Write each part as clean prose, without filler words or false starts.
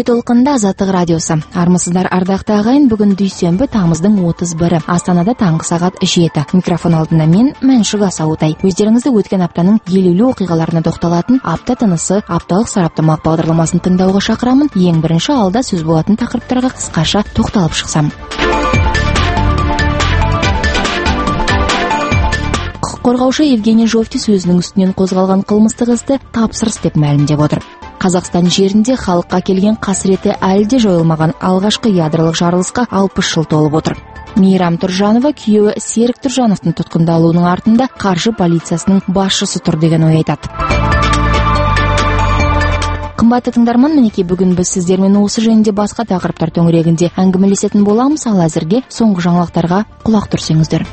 ой толқынында Азаттық радиосы. Армысыздар ардақты ағайын, бүгін дүйсенбі тамыздың 31-і. Астанада таңғы сағат 7. Микрофон алдында мен Мәншүк Асаутай. Өздеріңізді өткен аптаның елеулі оқиғаларына тоқталатын апта тынысы апталық сараптамалық бағдарламасын тыңдауға шақырамын. Ең бірінші алда сөз болатын тақырыптарға қысқаша тоқталып шықсам. Қорғаушы Евгений Жовтис өзінің үстінен қозғалған қылмыстық істі тапсырыс деп мәлімдеп отыр. Қазақстан жерінде халыққа келген қасіреті әлі де жойылмаған алғашқы ядролық жарылысқа 60 жыл толып отыр. Мейрам Тұржанова күйеуі Серік Тұржановтың тұтқындалуының артында қаржы полициясының басшысы тұр деген ой айтады. Қымбатты тыңдарман, мінекей бүгін біз сіздермен осы жөнінде басқа тақырыптар төңірегінде әңгімелесетін боламыз, ал әзірге соңғы жаңалықтарға құлақ түрсеңіздер.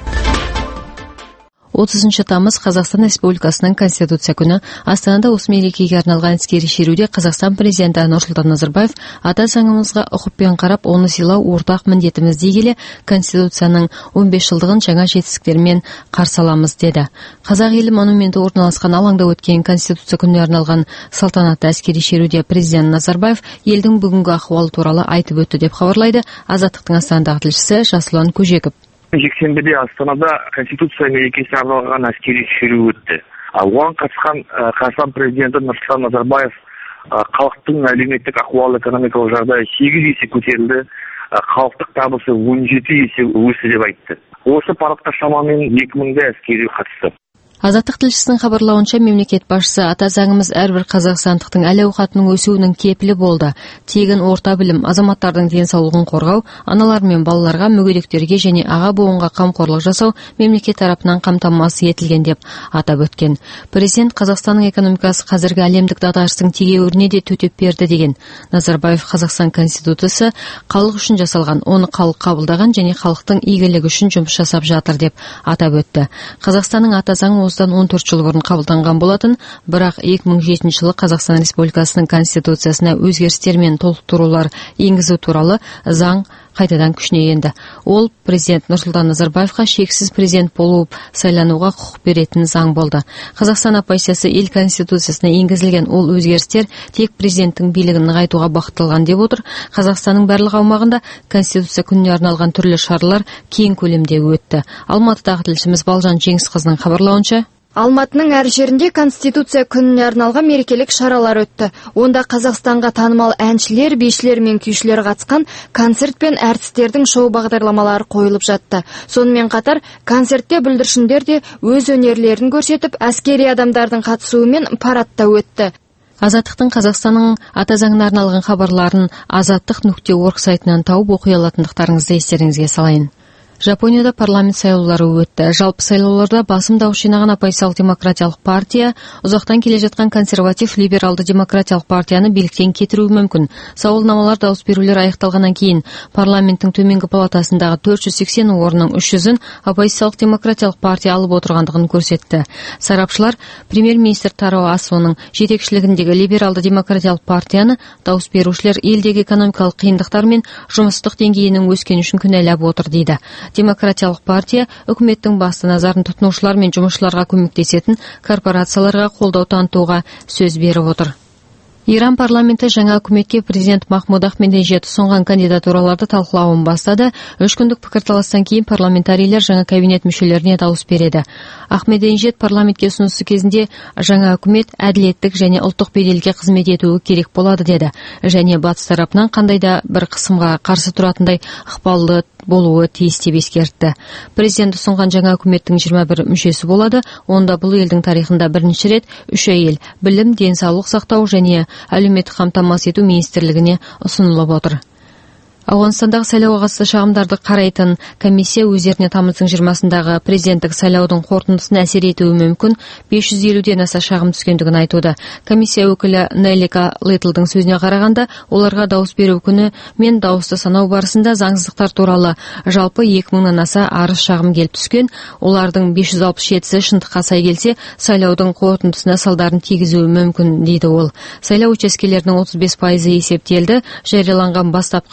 30 тамыз Қазақстан Республикасының Конституция күні. Астанада осы мерекеге арналған әскери шеруде Қазақстан президенті Нұрсұлтан Назарбаев ата заңымызға ұқыппен қарап, оны сыйлау ортақ міндетіміз дей келе, Конституцияның 15 жылдығын жаңа жетістіктермен қарсы аламыз деді. Қазақ елі монументі орналасқан алаңда өткен Конституция күніне арналған салтанатты әскери шеруде президент Назарбаев елдің бүгінгі ахуалы туралы айтып өтті деп хабарлайды Азаттықтың Астанадағы тілшісі Жасұлан Көжеков. Жексенбіде Астанада Конституция мерекесіне арналған әскери шеру өтті. Оған қатысқан Қазақстан президенті Нұрсұлтан Назарбаев халықтың әлеуметтік ахуалы, экономикалық жағдайы 8 есе көтерілді, халықтық табысы 17 есе өсті деп айтты. Осы парадқа шамамен 2000 әскери қатысты. Азаттық тілшісінің хабарлауынша, мемлекет басшысы ата заңымыз әрбір қазақстандықтың әл-ауқатының өсуінің кепілі болды. Тегін орта білім, азаматтардың денсаулығын қорғау, аналар мен балаларға, мүгедектерге және аға буынға қамқорлық жасау мемлекет тарапынан қамтамасыз етілген деп атап өткен. Президент Қазақстанның экономикасы қазіргі әлемдік дағдарыстың тегеуріне де төтеп берді деген. Назарбаев Қазақстан Конституциясы халық үшін жасалған, оны халық қабылдаған және халықтың игілігі үшін жұмыс жасап жатыр деп атап өтті. Қазақстанның ата заңы осыдан 14 жыл бұрын қабылданған болатын, бірақ 2007 жылы Қазақстан Республикасының Конституциясына өзгерістер мен толықтырулар енгізу туралы заң қайтадан күшіне енді. Ол президент Нұрсұлтан Назарбаевқа шексіз президент болып сайлануға құқық беретін заң болды. Қазақстан оппозициясы ел Конституциясына енгізілген ол өзгерістер тек президенттің билігін нығайтуға бағытталған деп отыр. Қазақстанның барлық аумағында Конституция күніне арналған түрлі шаралар кең көлемде өтті. Алматыдағы тілшіміз Балжан Жеңісқызының хабарлауынша, Алматының әр жерінде Конституция күніне арналған мерекелік шаралар өтті. Онда Қазақстанға танымал әншілер, бишілер мен күйшілер қатысқан концерт пен әртістердің шоу бағдарламалары қойылып жатты. Сонымен қатар концертте бүлдіршіндер де өз өнерлерін көрсетіп, әскери адамдардың қатысуымен парадта өтті. Азаттықтың Қазақстанның ата заңына арналған хабарларын azаттық.org сайтынан тауып оқи алатындықтарыңызды естеріңізге салайын. Жапонияда парламент сайлаулары өтті. Жалпы сайлауларда басым дауыс жинаған оппозициялық демократиялық партия ұзақтан келе жатқан консерватив либералды демократиялық партияны биліктен кетіруі мүмкін. Сауалнамалар дауыс берулер аяқталғаннан кейін парламенттің төменгі палатасындағы 480 орынның 300-ін оппозициялық демократиялық партия алып отырғандығын көрсетті. Сарапшылар премьер-министр Таро Асоның жетекшілігіндегі либералды демократиялық партияны дауыс берушілер елдегі экономикалық қиындықтар мен жұмыссыздық деңгейінің өскені үшін кінәлап отыр дейді. Демократиялық партия үкіметтің басты назарын тұтынушылар мен жұмысшыларға көмектесетін корпорацияларға қолдау танытуға сөз беріп отыр. Иран парламенті жаңа үкіметке президент Махмуд Ахмединежад ұсынған кандидатураларды талқылауын бастады. 3 күндік пікірталастан кейін парламентарийлер жаңа кабинет мүшелеріне дауыс береді. Ахмединежад парламентке ұсынысы кезінде жаңа үкімет әділеттік және ұлттық беделге қызмет етуі керек болады деді. Және батыс тарапынан қандай да бір қысымға қарсы тұратындай ықпалды болуы тиіс деп ескертті. Президент ұсынған жаңа үкіметтің 21 мүшесі болады. Онда бұл елдің тарихында бірінші рет 3 әйел білім, денсаулық сақтау және әлеуметтік қамтамасыз ету министрлігіне ұсынылып отыр. Ауғанстандағы сайлауға қатысты шағымдарды қарайтын комиссия өздеріне тамыздың 20-сындағы президенттік сайлаудың қорытындысын әсер етуі мүмкін 550-ден аса шағым түскендігін айтуда. Комиссия өкілі Нелика Литлдың сөзіне қарағанда, оларға дауыс беру күні мен дауысты санау барысында заңсыздықтар туралы жалпы 2000-нан аса арыз шағым келіп түскен. Олардың 567-сі шындыққа сай келсе, сайлаудың қорытындысына салдарын тигізуі мүмкін дейді ол. Сайлау учаскелерінің 35% есептелді. Жарияланған бастапқы нәтиже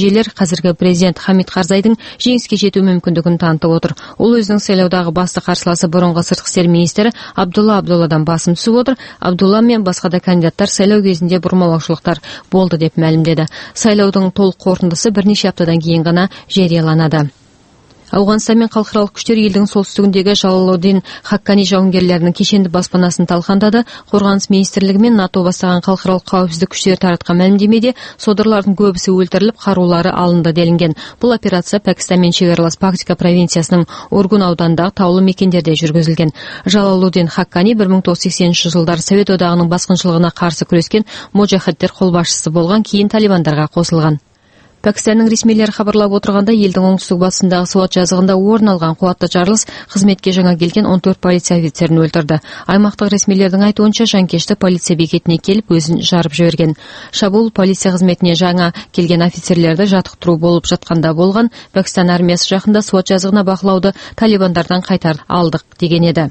нәтижелер қазіргі президент Хамид Карзайдың жеңіске жету мүмкіндігін танытып отыр. Ол өзінің сайлаудағы басты қарсыласы бұрынғы сыртқы істер министрі Абдулла Абдулладан басым түсіп отыр. Абдулла мен басқа да кандидаттар сайлау кезінде бұрмалаушылықтар болды деп мәлімдеді. Сайлаудың толық қорытындысы бірнеше аптадан кейін ғана жарияланады. Ауғанстан мен халықаралық күштер елдің солтүстігіндегі Жалалуддин Хаккани жауынгерлерінің кешенді баспанасын талқандады. Қорғаныс министрлігі мен НАТО бастаған халықаралық қауіпсіздік күштері таратқан мәлімдемеде содырлардың көбісі өлтіріліп, қарулары алынды делінген. Бұл операция Пәкістан мен шекаралас Пактика провинциясының Ургун ауданындағы таулы мекендерде жүргізілген. Жалалуддин Хаккани 1980 жылдары Совет одағының басқыншылығына қарсы күрескен моджахеттер қолбасшысы болған, кейін талибандарға қосылған. Пәкістанның ресмилері хабарлап отырғанда, елдің оңтүстік батысындағы Суат жазығында орын алған қуатты жарылыс қызметке жаңа келген 14 полиция офицерін өлтірді. Аймақтық ресмилердің айтуынша, жанкешті полиция бекетіне келіп өзін жарып жіберген. Шабуыл полиция қызметіне жаңа келген офицерлерді жаттықтыру болып жатқанда болған. Пәкістан армиясы жақында Суат жазығына бақылауды талибандардан қайтарып алдық деген еді.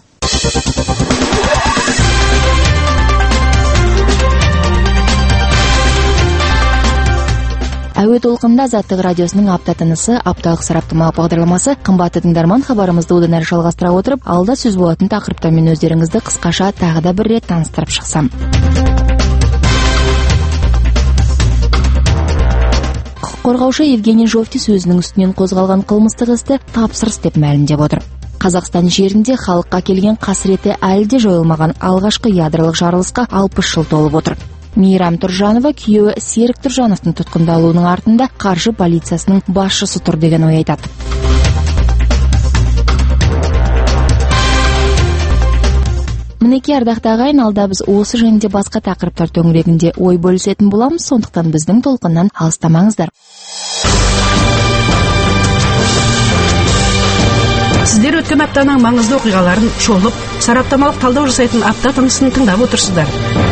Әуе толқынында Азаттық радиосының апта тынысы, апталық сараптамалық бағдарламасы. Қымбатты тыңдарман, хабарымызды одан әрі жалғастыра отырып, алда сөз болатын тақырыптармен өздеріңізді қысқаша тағы да бір рет таныстырып шықсам. Құқық қорғаушы Евгений Жовтис өзінің үстінен қозғалған қылмыстық істі тапсырыс деп мәлімдеп отыр. Қазақстан жерінде халыққа келген қасіреті әлі де жойылмаған алғашқы ядролық жарылысқа 60 жыл толып отыр. Мейрам Тұржанова күйеуі Серік Тұржановтың тұтқындалуының артында қаржы полициясының басшысы тұр деген ой айтады. Мінекей ардақты ағайын, алда біз осы және басқа тақырыптар төңірегінде ой бөлісетін боламыз, сондықтан біздің толқыннан алыстамаңыздар. Сіздер өткен аптаның маңызды оқиғаларын шолып, сараптамалық талдау жасайтын апта тынысын тыңдап отырсыздар.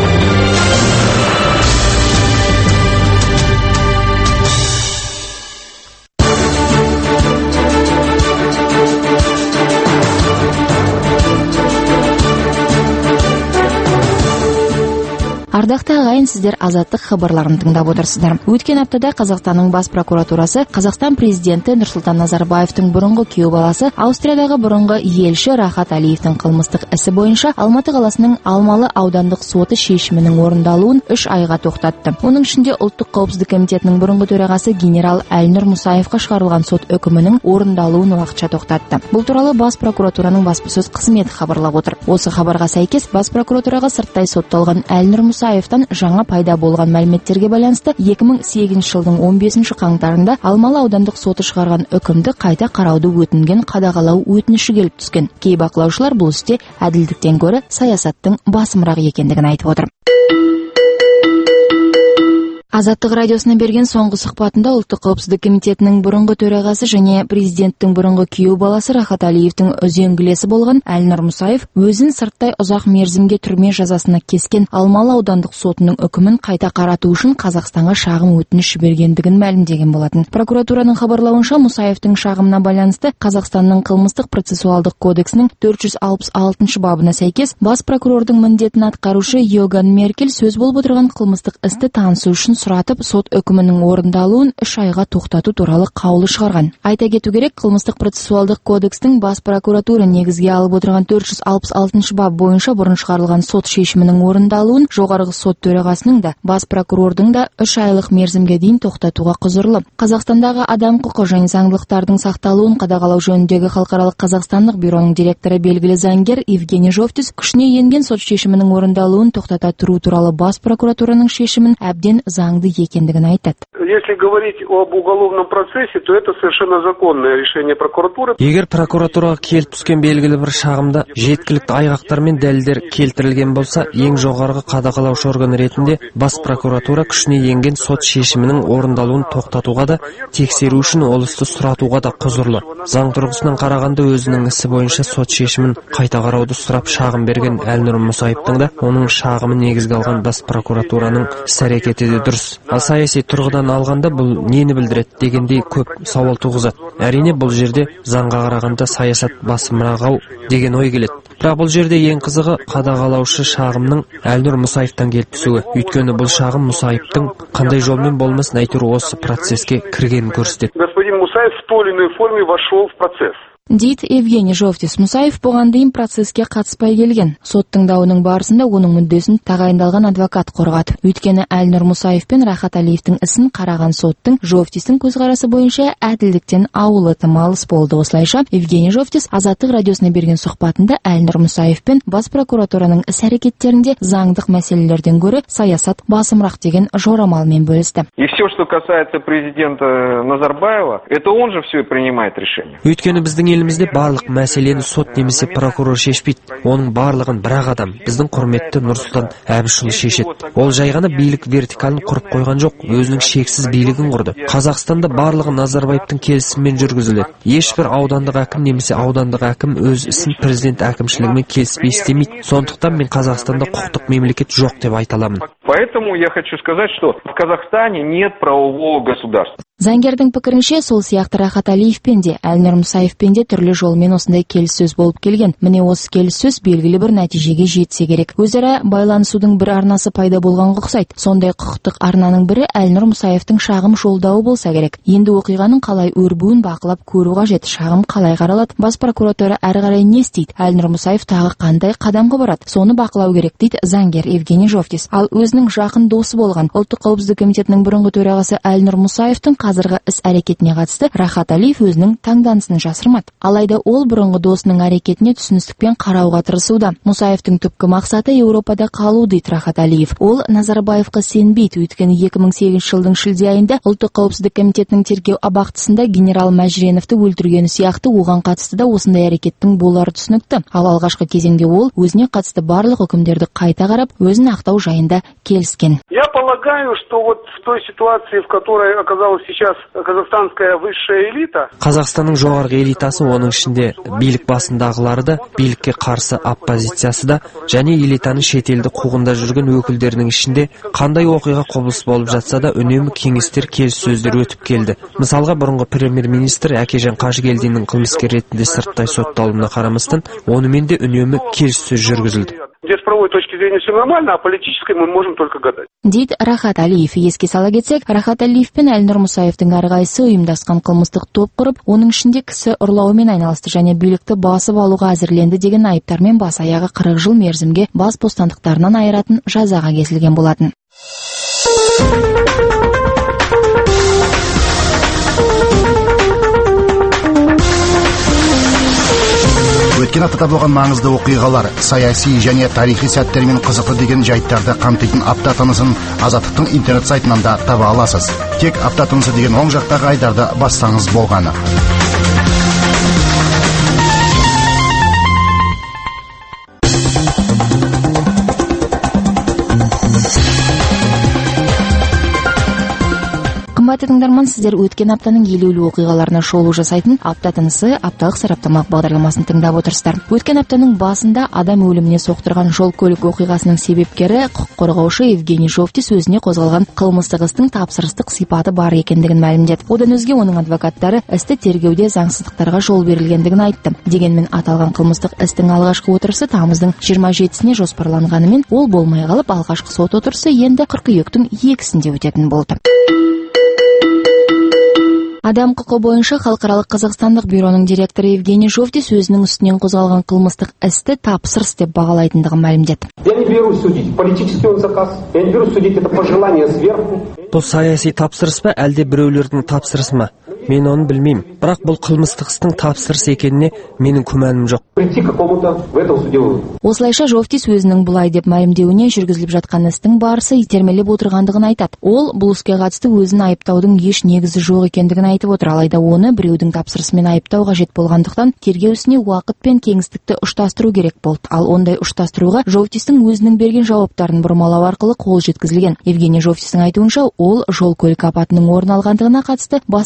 Ардақты ағайын, сіздер Азаттық хабарларын тыңдап отырсыздар. Өткен аптада Қазақстанның бас прокуратурасы Қазақстан президенті Нұрсұлтан Назарбаевтың бұрынғы күйеу баласы, Аустриядағы бұрынғы елші Рахат Алиевтің қылмыстық ісі бойынша Алматы қаласының Алмалы аудандық соты шешімінің орындалуын 3 айға тоқтатты. Оның ішінде Ұлттық қауіпсіздік комитетінің бұрынғы төрағасы генерал Әлнұр Мұсаевқа шығарылған сот үкімінің орындалуын уақытша тоқтатты. Бұл туралы бас прокуратураның баспасөз қызметі хабарлап отыр. Осы хабарға сәйкес, бас прокуратураға сырттай сотталған Әлнұр Мұсаевтан жаңа пайда болған мәліметтерге байланысты 2008 жылдың 15 қаңтарында Алмалы аудандық соты шығарған үкімді қайта қарауды өтінген қадағалау өтініші келіп түскен. Кей бақылаушылар бұл істе әділдіктен гөрі саясаттың басымырақ екендігін айтып отыр. Азаттық радиосына берген соңғы сұхбатында Ұлттық қауіпсіздік комитетінің бұрынғы төрағасы және президенттің бұрынғы күйеу баласы Рахат Алиевтің үзеңгілесі болған Әлнұр Мұсаев өзін сырттай ұзақ мерзімге түрме жазасына кескен Алмалы аудандық сотының үкімін қайта қарату үшін Қазақстанға шағым өтініш жібергендігін мәлімдеген болатын. Прокуратураның хабарлауынша, Мұсаевтың шағымына байланысты Қазақстанның қылмыстық процессуалдық кодексінің 466 бабына сәйкес бас прокурордың міндетін атқарушы Йоган Меркель сөз болып отырған қылмыстық істі танысу үшін сұратып, сот үкімінің орындалуын 3 айға тоқтату туралы қаулы шығарған. Айта кету керек, қылмыстық процессуалдық кодекстің бас прокуратура негізге алып отырған 466 бап бойынша бұрын шығарылған сот шешімінің орындалуын жоғарғы сот төрағасының да, бас прокурордың да 3 айлық мерзімге дейін тоқтатуға құзырлы. Қазақстандағы адам құқы және заңдылықтардың сақталуын қадағалау жөніндегі халықаралық қазақстандық бюроның директоры белгілі заңгер Евгений Жовтис күшіне енген сот шешімінің орындалуын тоқтата тұру туралы бас прокуратураның шешімін әбден заңды екендігін айтады. Если говорить об уголовном процессе, то это совершенно законное решение прокуратуры. Егер прокуратураға келіп түскен белгілі бір шағымда жеткілікті айғақтар мен дәлелдер келтірілген болса, ең жоғарғы қадағалаушы орган ретінде бас прокуратура күшіне енген сот шешімінің орындалуын тоқтатуға да, тексеру үшін ол істі сұратуға да құзырлы. Заң тұрғысынан қарағанда өзінің ісі бойынша сот шешімін қайта қарауды сұрап шағым берген Әлнұр Мұсаевтың да оның шағымын негізге алған бас прокуратураның іс-әрекеті де дұрыс дұрыс. Ал саяси тұрғыдан алғанда бұл нені білдіреді дегендей көп сауал туғызады. Әрине бұл жерде заңға қарағанда саясат басымырақ деген ой келеді. Бірақ бұл жерде ең қызығы қадағалаушы шағымның Әлнұр Мұсаевтан келіп түсуі. Өйткені бұл шағым Мұсаевтың қандай жолмен болмасын әйтеуір осы процеске кіргенін көрсетеді. Господин Мусаев в той или иной форме вошел в процесс. Дейді Евгений Жовтис. Мұсаев бұған дейін процеске қатыспай келген. Сот тыңдауының барысында оның мүддесін тағайындалған адвокат қорғады. Өйткені Әлнұр Мұсаев пен Рахат Алиевтің ісін қараған соттың Жовтистің көзқарасы бойынша әділдіктен ауылы тым алыс болды. Осылайша Евгений Жовтис Азаттық радиосына берген сұхбатында Әлнұр Мұсаев пен бас прокуратураның іс-әрекеттерінде заңдық мәселелерден гөрі саясат басымырақ деген жорамалмен бөлісті. И все, что касается президента Назарбаева, это он же все принимает решение. Өйткені біздің елімізде барлық мәселені сот немесе прокурор шешпейді. Оның барлығын бір адам, біздің құрметті Нұрсұлтан Әбішұлы шешеді. Ол жай ғана билік вертикалын құрып қойған жоқ, өзінің шексіз билігін құрды. Қазақстанда барлығы Назарбаевтың келісімімен жүргізіледі. Ешбір аудандық әкім немесе аудандық әкім өз ісін президент әкімшілігімен келіспей істемейді. Сондықтан мен Қазақстанда құқықтық мемлекет жоқ деп айта аламын. Поэтому я хочу сказать, что в Казахстане нет правового государства. Заңгердің пікірінше, сол сияқты Рахат Алиевпен де, Әлнұр Мұсаевпен де түрлі жолмен осындай келіссөз болып келген. Міне осы келіссөз белгілі бір нәтижеге жетсе керек. Өзара байланысудың бір арнасы пайда болған ұқсайды. Сондай құқықтық арнаның бірі Әлнұр Мұсаевтың шағым жолдауы болса керек. Енді оқиғаның қалай өрбуін бақылап көру қажет. Шағым қалай қаралады? Бас прокуратура әрі қарай не істейді? Әлнұр Мұсаев тағы қандай қадамға барады? Соны бақылау керек дейді заңгер Евгений Жовтис. Ал өзінің жақын досы болған Ұлттық қауіпсіздік комитетінің бұрынғы төрағасы Әлнұр Мұсаевтың қазіргі іс-әрекетіне қатысты Рахат Алиев өзінің таңданысын жасырмады. Алайда ол бұрынғы досының әрекетіне түсіністікпен қарауға тырысуда. Мұсаевтың түпкі мақсаты Еуропада қалу дейді Рахат Алиев. Ол Назарбаевқа сенбейді, өйткені 2008 жылдың шілде айында Ұлттық қауіпсіздік комитетінің тергеу абақтысында генерал Мәжреновті өлтіргені сияқты оған қатысты да осындай әрекеттің болары түсінікті. Ал алғашқы кезеңде ол өзіне қатысты барлық үкімдерді қайта қарап, өзін ақтау жайында келіскен. Я полагаю, что вот в той ситуации, в которой оказалась сейчас казахстанская высшая элита. Қазақстанның жоғарғы элитасы, оның ішінде билік басындағылары да, билікке қарсы оппозициясы да, және элитаның шетелді қуғында жүрген өкілдерінің ішінде қандай оқиға құбылыс болып жатса да үнемі кеңестер, келіссөздер өтіп келді. Мысалға, бұрынғы премьер-министр Әкежан Қажыгелдиннің қылмыскер ретінде сырттай сотталуына қарамастан, онымен де үнемі келіссөз жүргізілді. Здесь с правовой точки зрения все нормально, а политической мы можем только гадать. Дейді Рахат Алиев. Еске сала кетсек, Рахат Алиев пен Әлнұр Мұсаевтың әрқайсысы ұйымдасқан қылмыстық топ құрып, оның ішінде кісі ұрлаумен айналысты және билікті басып алуға әзірленді деген айыптармен бас аяғы 40 жыл мерзімге бас бостандықтарынан айыратын жазаға кесілген болатын. Өткен аптада болған маңызды оқиғалар, саяси және тарихи сәттермен қызықты деген жайттарды қамтитын апта тынысын Азаттықтың интернет сайтынан да таба аласыз. Тек апта тынысы деген оң жақтағы айдарды бассаңыз болғаны. Қымбатты тыңдарман, сіздер өткен аптаның елеулі оқиғаларына шолу жасайтын апта тынысы апталық сараптамалық бағдарламасын тыңдап отырсыздар. Өткен аптаның басында адам өліміне соқтырған жол-көлік оқиғасының себепкері құқық қорғаушы Евгений Жовтис өзіне қозғалған қылмыстық істің тапсырыстық сипаты бар екендігін мәлімдеді. Одан өзге оның адвокаттары істі тергеуде заңсыздықтарға жол берілгендігін айтты. Дегенмен аталған қылмыстық істің алғашқы отырысы тамыздың 27-сіне жоспарланғанымен ол болмай қалып, алғашқы сот отырысы енді қыркүйектің 2-сінде өтетін болды. Адам құқы бойынша халықаралық қазақстандық бюроның директоры Евгений Жовтис өзінің үстінен қозғалған қылмыстық істі тапсырыс деп бағалайтындығын мәлімдеді. Я не беру судить политический он заказ. Я не беру судить это пожелание сверху. Бұл саяси тапсырыс па, әлде біреулердің тапсырысы ма? Мен оны білмеймін. Бірақ бұл қылмыстық істің тапсырыс екеніне менің күмәнім жоқ. Прийти к какому-то в этом суде. Осылайша Жовтис өзінің бұлай деп мәлімдеуіне жүргізіліп жатқан істің барысы итермелеп отырғандығын айтады. Ол бұл іске қатысты өзін айыптаудың еш негізі жоқ екендігін айтып отыр. Алайда оны біреудің тапсырысымен айыптау қажет болғандықтан тергеу ісіне уақыт пен кеңістікті ұштастыру керек болды. Ал ондай ұштастыруға Жовтистің өзінің берген жауаптарын бұрмалау арқылы қол жеткізілген. Евгений Жовтистің айтуынша, ол жол-көлік апатының орын алғандығына қатысты бастапқыда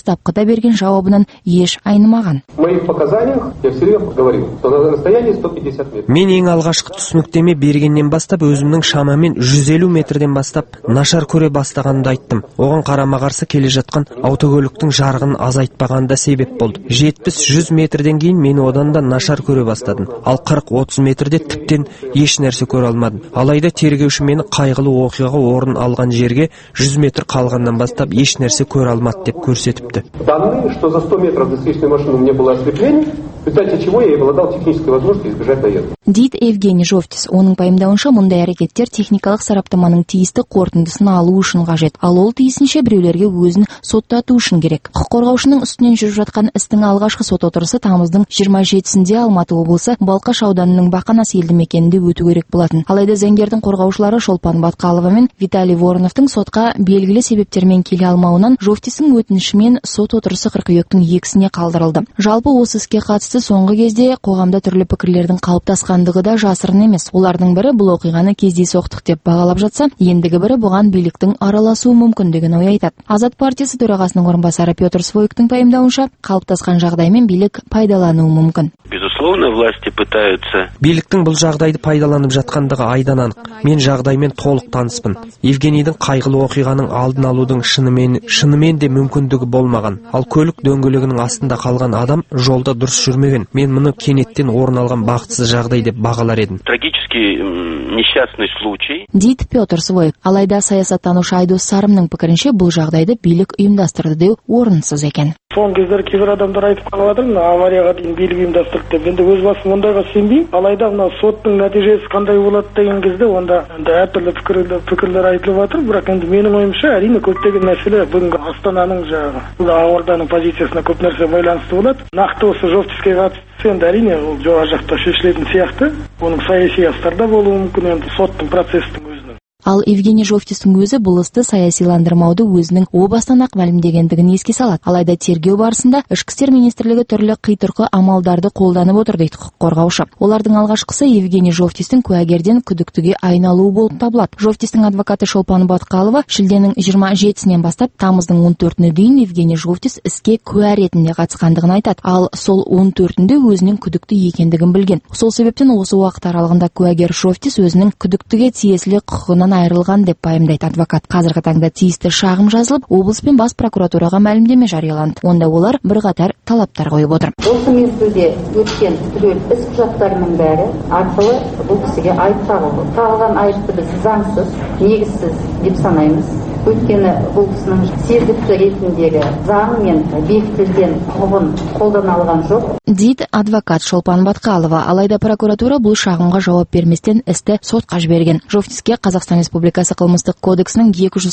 берген жауабынан еш айнымаған. В моих показаниях я все время говорил, что на расстоянии 150 метров. Мен ең алғашқы түсініктеме бергеннен бастап өзімнің шамамен 150 метрден бастап нашар көре бастағанымды айттым. Оған қарама-қарсы келе жатқан автокөліктің жарығын азайтпағаны да себеп болды. 70-100 метрден кейін мен одан да нашар көре бастадым. Ал 40-30 метрде тіптен еш нәрсе көре алмадым. Алайда тергеуші мені қайғылы оқиға орын алған жерге 100 метр қалғаннан бастап еш нәрсе көре алмады деп көрсетіпті. Данные, что за 100 метров до встречной машины не было ослепления, в результате чего я обладал технической возможностью избежать наезда. Дейді Евгений Жовтис. Оның пайымдауынша мұндай әрекеттер техникалық сараптаманың тиісті қорытындысын алу үшін қажет. Ал ол тиісінше біреулерге өзін соттату үшін керек. Құқық қорғаушының үстінен жүріп жатқан істің алғашқы сот отырысы тамыздың 27-сінде Алматы облысы Балқаш ауданының Бақанас елді мекенінде өту керек болатын. Алайда заңгердің қорғаушылары Шолпан Батқалова мен Виталий Вороновтың сотқа белгілі себептермен келе алмауынан Жовтистің өтінішімен сот отырысы қыркүйектің 2-сіне қалдырылды. Жалпы осы іске қатысты соңғы кезде қоғамда түрлі пікірлердің қалыптасқандығы да жасырын емес. Олардың бірі бұл оқиғаны кездейсоқтық деп бағалап жатса, ендігі бірі бұған биліктің араласуы мүмкіндігін ой айтады. Азат партиясы төрағасының орынбасары Петр Свойктың пайымдауынша, қалыптасқан жағдаймен билік пайдалануы мүмкін. Безусловно, власти пытаются. Биліктің бұл жағдайды пайдаланып жатқандығы айдан анық. Мен жағдаймен толық таныспын. Евгенийдің қайғылы оқиғаның алдын алудың шынымен де мүмкіндігі болмаған. Ал көлік дөңгелегінің астында қалған адам жолда дұрыс жүрмеген. Мен мұны кенеттен орын алған бақытсыз жағдай деп бағалар едім. Трагический несчастный случай. Дейді Петр Свойк. Алайда саясаттанушы Айдос Сарымның пікірінше бұл жағдайды билік ұйымдастырды деу орынсыз екен. Соңғы кездері кейбір адамдар айтып қалып жатыр, аварияға дейін билік ұйымдастырды деп. Енді өз басым ондайға сенбеймін. Алайда мына соттың нәтижесі қандай болады деген кезде онда әртүрлі пікірлер айтылып жатыр. Бірақ енді менің ойымша әрине көптеген мәселе бүгінгі Астананың жаңағы Ақорданың позициясына көп нәрсе байланысты болады. Нақты осы Жовтиске қатысты енді әрине ол жоғары жақта шешілетін сияқты. Оның саяси астарда болуы мүмкін, енді соттың процестің өзінің. Ал Евгений Жовтистің өзі бұл істі саясиландырмауды өзінің о бастан-ақ мәлімдегендігін еске салады. Алайда тергеу барысында Ішкі істер министрлігі түрлі қитұрқы амалдарды қолданып отыр дейді құқық қорғаушы. Олардың алғашқысы Евгений Жовтистің куәгерден күдіктіге айналуы болып табылады. Жовтистің адвокаты Шолпан Батқалова шілденің 27-сінен бастап тамыздың 14-іне дейін Евгений Жовтис іске куә ретінде қатысқандығын айтады. Ал сол 14-інде өзінің күдікті екендігін білген. Сол себептен осы уақыт аралығында куәгер Жовтис өзінің күдіктіге тиесілі құқығынан айырылған деп пайымдайды адвокат. Қазіргі таңда тиісті шағым жазылып, облыс пен бас прокуратураға мәлімдеме жарияланды. Онда олар бірқатар талаптар қойып отыр. Осы мезгілде өткен түгел іс құжаттарының бәрі арқылы бұл кісіге айып тағылды. Тағылған айыпты біз заңсыз, негізсіз деп санаймыз. Өйткені бұл кісінің сергітті ретіндегі заңы мен бекітілген құқығын қолдана алған жоқ. Дейді адвокат Шолпан Батқалова. Алайда прокуратура бұл шағымға жауап берместен істі сотқа жіберген. Жовтиске Қазақстан Республикасы қылмыстық кодексінің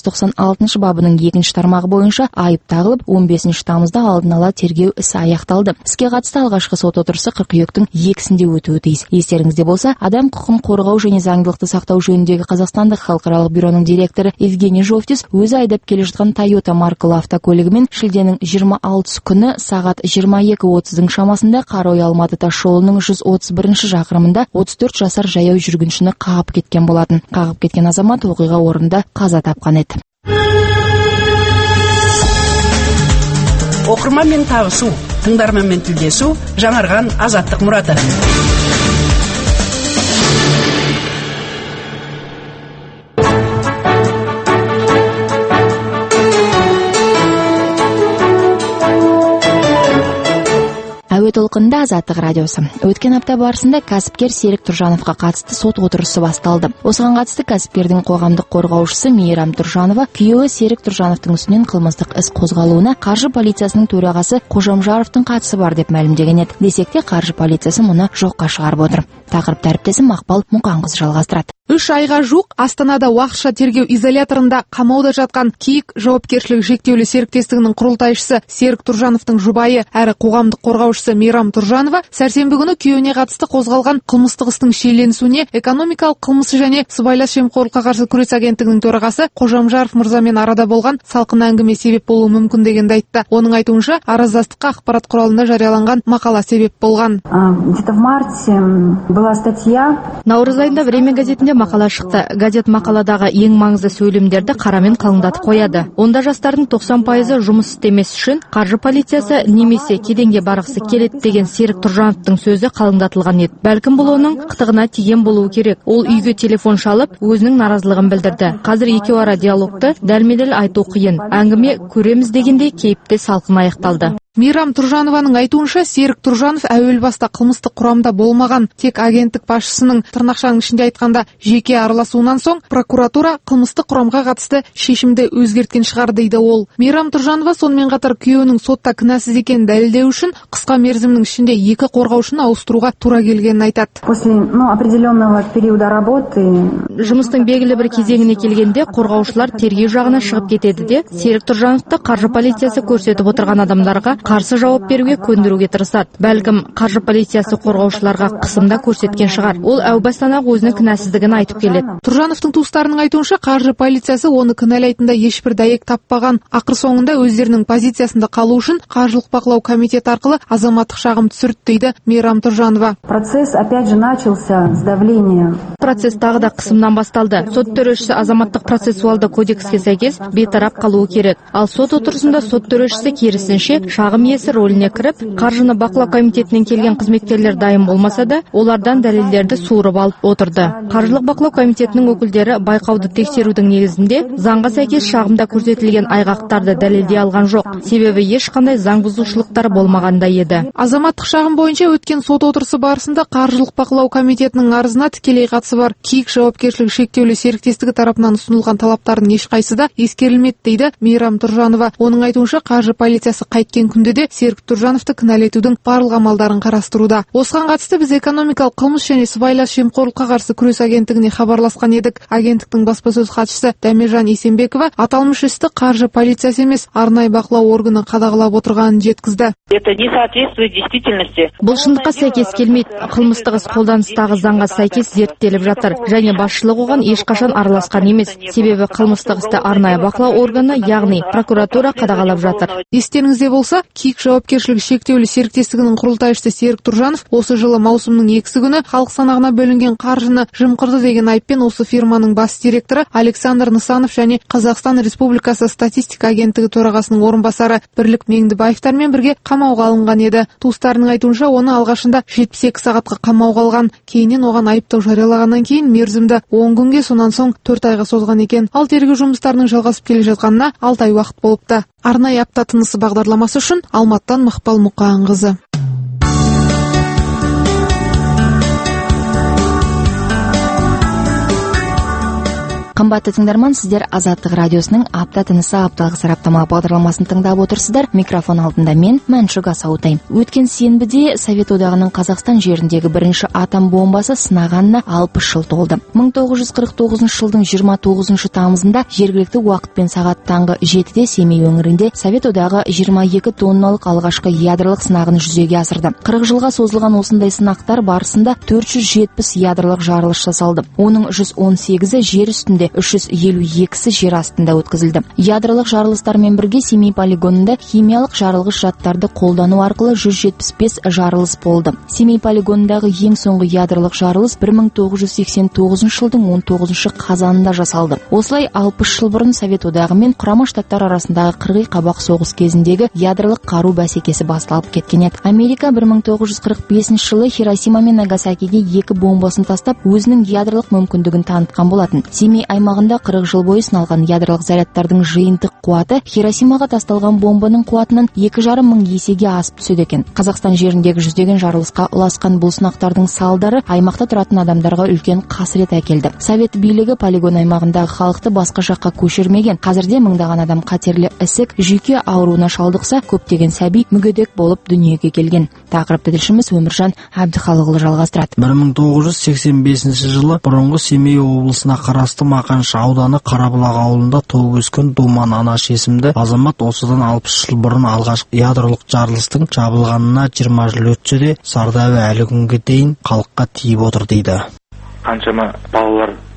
296 бабының 2-ші тармағы бойынша айып тағылып, 15 тамызда алдын ала тергеу ісі аяқталды. Іске қатысты алғашқы сот отырысы қыркүйектің 2-сінде өтуі тиіс. Естеріңізде болса, адам құқығын қорғау және заңдылықты сақтау жөніндегі Қазақстандық халықаралық бюроның директоры Евгений Жовтис өзі айдап келе жатқан Toyota маркалы автокөлігімен шілденің 26 күні сағат 22:30 шамасында Қарой Алматы тас жолының 131 шақырымында 34 жасар жаяу жүргіншіні қағып кеткен болатын. Қағып кеткен азамат оқиға орнында қаза тапқан еді. Оқырманмен табысу, тыңдарманмен тілдесу, жаңарған азаттық мұраты. Әуе толқынында Азаттық радиосы. Өткен апта барысында кәсіпкер Серік Тұржановқа қатысты сот отырысы басталды. Осыған қатысты кәсіпкердің қоғамдық қорғаушысы Мейрам Тұржанова күйеуі Серік Тұржановтың үстінен қылмыстық іс қозғалуына қаржы полициясының төрағасы Қожамжаровтың қатысы бар деп мәлімдеген еді. Десек те қаржы полициясы мұны жоққа шығарып отыр. Тақырыпты әріптесім Мақпал Мұқанқызы жалғастырады. 3 айға жуық Астанада уақытша тергеу изоляторында қамауда жатқан Киік жауапкершілігі шектеулі серіктестігінің құрылтайшысы Серік Тұржановтың жұбайы әрі қоғамдық қорғаушысы Мейрам Тұржанова сәрсенбі күні күйеуіне қатысты қозғалған қылмыстық істің шиеленісуіне экономикалық қылмысы және сыбайлас жемқорлыққа қарсы күрес агенттігінің төрағасы Қожамжаров мырзамен арада болған салқын әңгіме себеп болуы мүмкін дегенді айтты. Оның айтуынша араздастыққа ақпарат құралында жарияланған мақала себеп болған. Где-то в марте была статья. Наурыз айында Время газетінде мақала шықты. Газет мақаладағы ең маңызды сөйлемдерді қарамен қалыңдатып қояды. Онда жастардың 90% жұмыс істемес үшін қаржы полициясы немесе кеденге барғысы келеді деген Серік Тұржановтың сөзі қалыңдатылған еді. Бәлкім бұл оның қытығына тиген болуы керек. Ол үйге телефон шалып, өзінің наразылығын білдірді. Қазір екеуара диалогты дәлме-дәл айту қиын. Әңгіме көреміз дегендей кейіпте салқын аяқталды. Мейрам Тұржанованың айтуынша, Серік Тұржанов әуел баста қылмыстық құрамда болмаған, тек агенттік басшысының тырнақшаның ішінде айтқанда жеке араласуынан соң прокуратура қылмыстық құрамға қатысты шешімді өзгерткен шығар дейді ол. Мейрам Тұржанова сонымен қатар күйеуінің сотта кінәсіз екенін дәлелдеу үшін қысқа мерзімнің ішінде 2 қорғаушыны ауыстыруға тура келгенін айтады. После определенного периода работы жұмыстың белгілі бір кезеңіне келгенде қорғаушылар тергеу жағына шығып кетеді де, Серік Тұржановты қаржы полициясы көрсетіп отырған адамдарға қарсы жауап беруге көндіруге тырысады. Бәлкім қаржы полициясы қорғаушыларға қысымда көрсеткен шығар. Ол әу бастан-ақ өзінің кінәсіздігін айтып келеді. Тұржановтың туыстарының айтуынша, қаржы полициясы оны кінәлайтында ешбір дәйек таппаған. Ақыр соңында өздерінің позициясында қалу үшін қаржылық бақылау комитеті арқылы азаматтық шағым түсірді дейді Мейрам Тұржанова. Процесс опять же начался с давления. Процесс тағы да қысымнан басталды. Сот төрешісі азаматтық процессуалды кодекске сәйкес бейтарап қалуы керек. Ал сот отырысында сот төрешісі керісінше шағым иесі рөліне кіріп, қаржыны бақылау комитетінен келген қызметкерлер дайын болмаса да, олардан дәлелдерді суырып алып отырды. Қаржылық бақылау комитетінің өкілдері байқауды тексерудің негізінде заңға сәйкес шағымда көрсетілген айғақтарды дәлелдей алған жоқ. Себебі ешқандай заң бұзушылықтар болмағандай еді. Азаматтық шағым бойынша өткен сот отырысы барысында қаржылық бақылау комитетінің арызына тікелей қатысы бар КИК жауапкершілігі шектеулі серіктестігі тарапынан ұсынылған талаптардың ешқайсысы да ескерілмеді дейді Мейрам Тұржанова. Оның айтуынша, қаржы полициясы қайткен күнде де Серік Тұржановты кінәлетудің барлық амалдарын қарастыруда. Осыған қатысты біз экономикалық қылмыс және сыбайлас жемқорлыққа қарсы күрес агенттігіне хабарласқан едік. Агенттіктің баспасөз хатшысы Дәмежан Есенбекова аталмыш істі қаржы полициясы емес, арнайы бақылау органы қадағалап отырғанын жеткізді. Это не соответствует действительности. Бұл шындыққа сәйкес келмейді. Қылмыстық іс қолданыстағы заңға сәйкес зерттеліп жатыр, және басшылық оған ешқашан араласқан емес. Себебі қылмыстық істі арнайы бақылау органы, яғни прокуратура қадағалап жатыр. Естеріңізде болса, КИК жауапкершілігі шектеулі серіктестігінің құрылтайшысы Серік Тұржанов осы жылы маусымның 2 күні халық санағына бөлінген қаржыны жымқырды деген айыппен осы фирманың бас директоры Александр Нысанов және Қазақстан Республикасы статистика агенттігі төрағасының орынбасары Бірлік Меңдібаевтармен бірге қамауға алынған еді. Туыстарының айтуынша, оны алғашында 72 сағатқа қамауға алған, кейіннен оған айыптау жариялағаннан кейін мерзімді 10 күнге, сонан соң 4 айға созған екен. Ал тергеу жұмыстарының жалғасып келе жатқанына 6 ай уақыт болыпты. Арнайы апта тынысы бағдарламасы үшін Алматтан Мақпал Мұқанқызы. Қымбатты тыңдарман, сіздер Азаттық радиосының апта тынысы апталық сараптама бағдарламасын тыңдап отырсыздар. Микрофон алдында мен, Мәншүк Асаутай. Өткен сенбіде Совет одағының Қазақстан жеріндегі бірінші атом бомбасы сынағанына 60 жыл толды. 1949 жылдың 29 тамызында жергілікті уақытпен сағат таңғы 7-де Семей өңірінде Совет одағы 22 тонналық алғашқы ядролық сынағын жүзеге асырды. 40 жылға созылған осындай сынақтар барысында 470 ядролық жарылыс жасалды. Оның 118-і жер үстінде, 352-сі жер астында өткізілді. Ядролық жарылыстармен бірге Семей полигонында химиялық жарылғыш заттарды қолдану арқылы 175 жарылыс болды. Семей полигонындағы ең соңғы ядролық жарылыс 1989 жылдың 19 қазанында жасалды. Осылай 60 жыл бұрын Совет одағы мен Құрама Штаттар арасындағы қырғи қабақ соғыс кезіндегі ядролық қару бәсекесі басталып кеткен еді. Америка 1945 жылы Хиросима мен Нагасакиге 2 бомбасын тастап, өзінің ядролық мүмкіндігін танытқан болатын. Семей аймағында 40 жыл бойы сыналған ядролық зарядтардың жиынтық қуаты Хиросимаға тасталған бомбаның қуатынан 2,5 мың есеге асып түседі екен. Қазақстан жеріндегі жүздеген жарылысқа ұласқан бұл сынақтардың салдары аймақта тұратын адамдарға үлкен қасірет әкелді. Совет билігі полигон аймағындағы халықты басқа жаққа көшірмеген. Қазірде мыңдаған адам қатерлі ісік, жүйке ауруына шалдықса, көптеген сәби мүгедек болып дүниеге келген. Тақырыпты тілшіміз Өміржан Әбдіхалықұлы жалғастырады. 1985 жылы бұрынғы Семей облысына қарасты Мақаншы ауданы Қарабұлақ ауылында туып өскен Думан Анаш есімді азамат осыдан 60 жыл бұрын алғашқы ядролық жарылыстың жабылғанына 20 жыл өтсе де, зардабы әлі күнге дейін халыққа тиіп отыр дейді. Қаншама балалар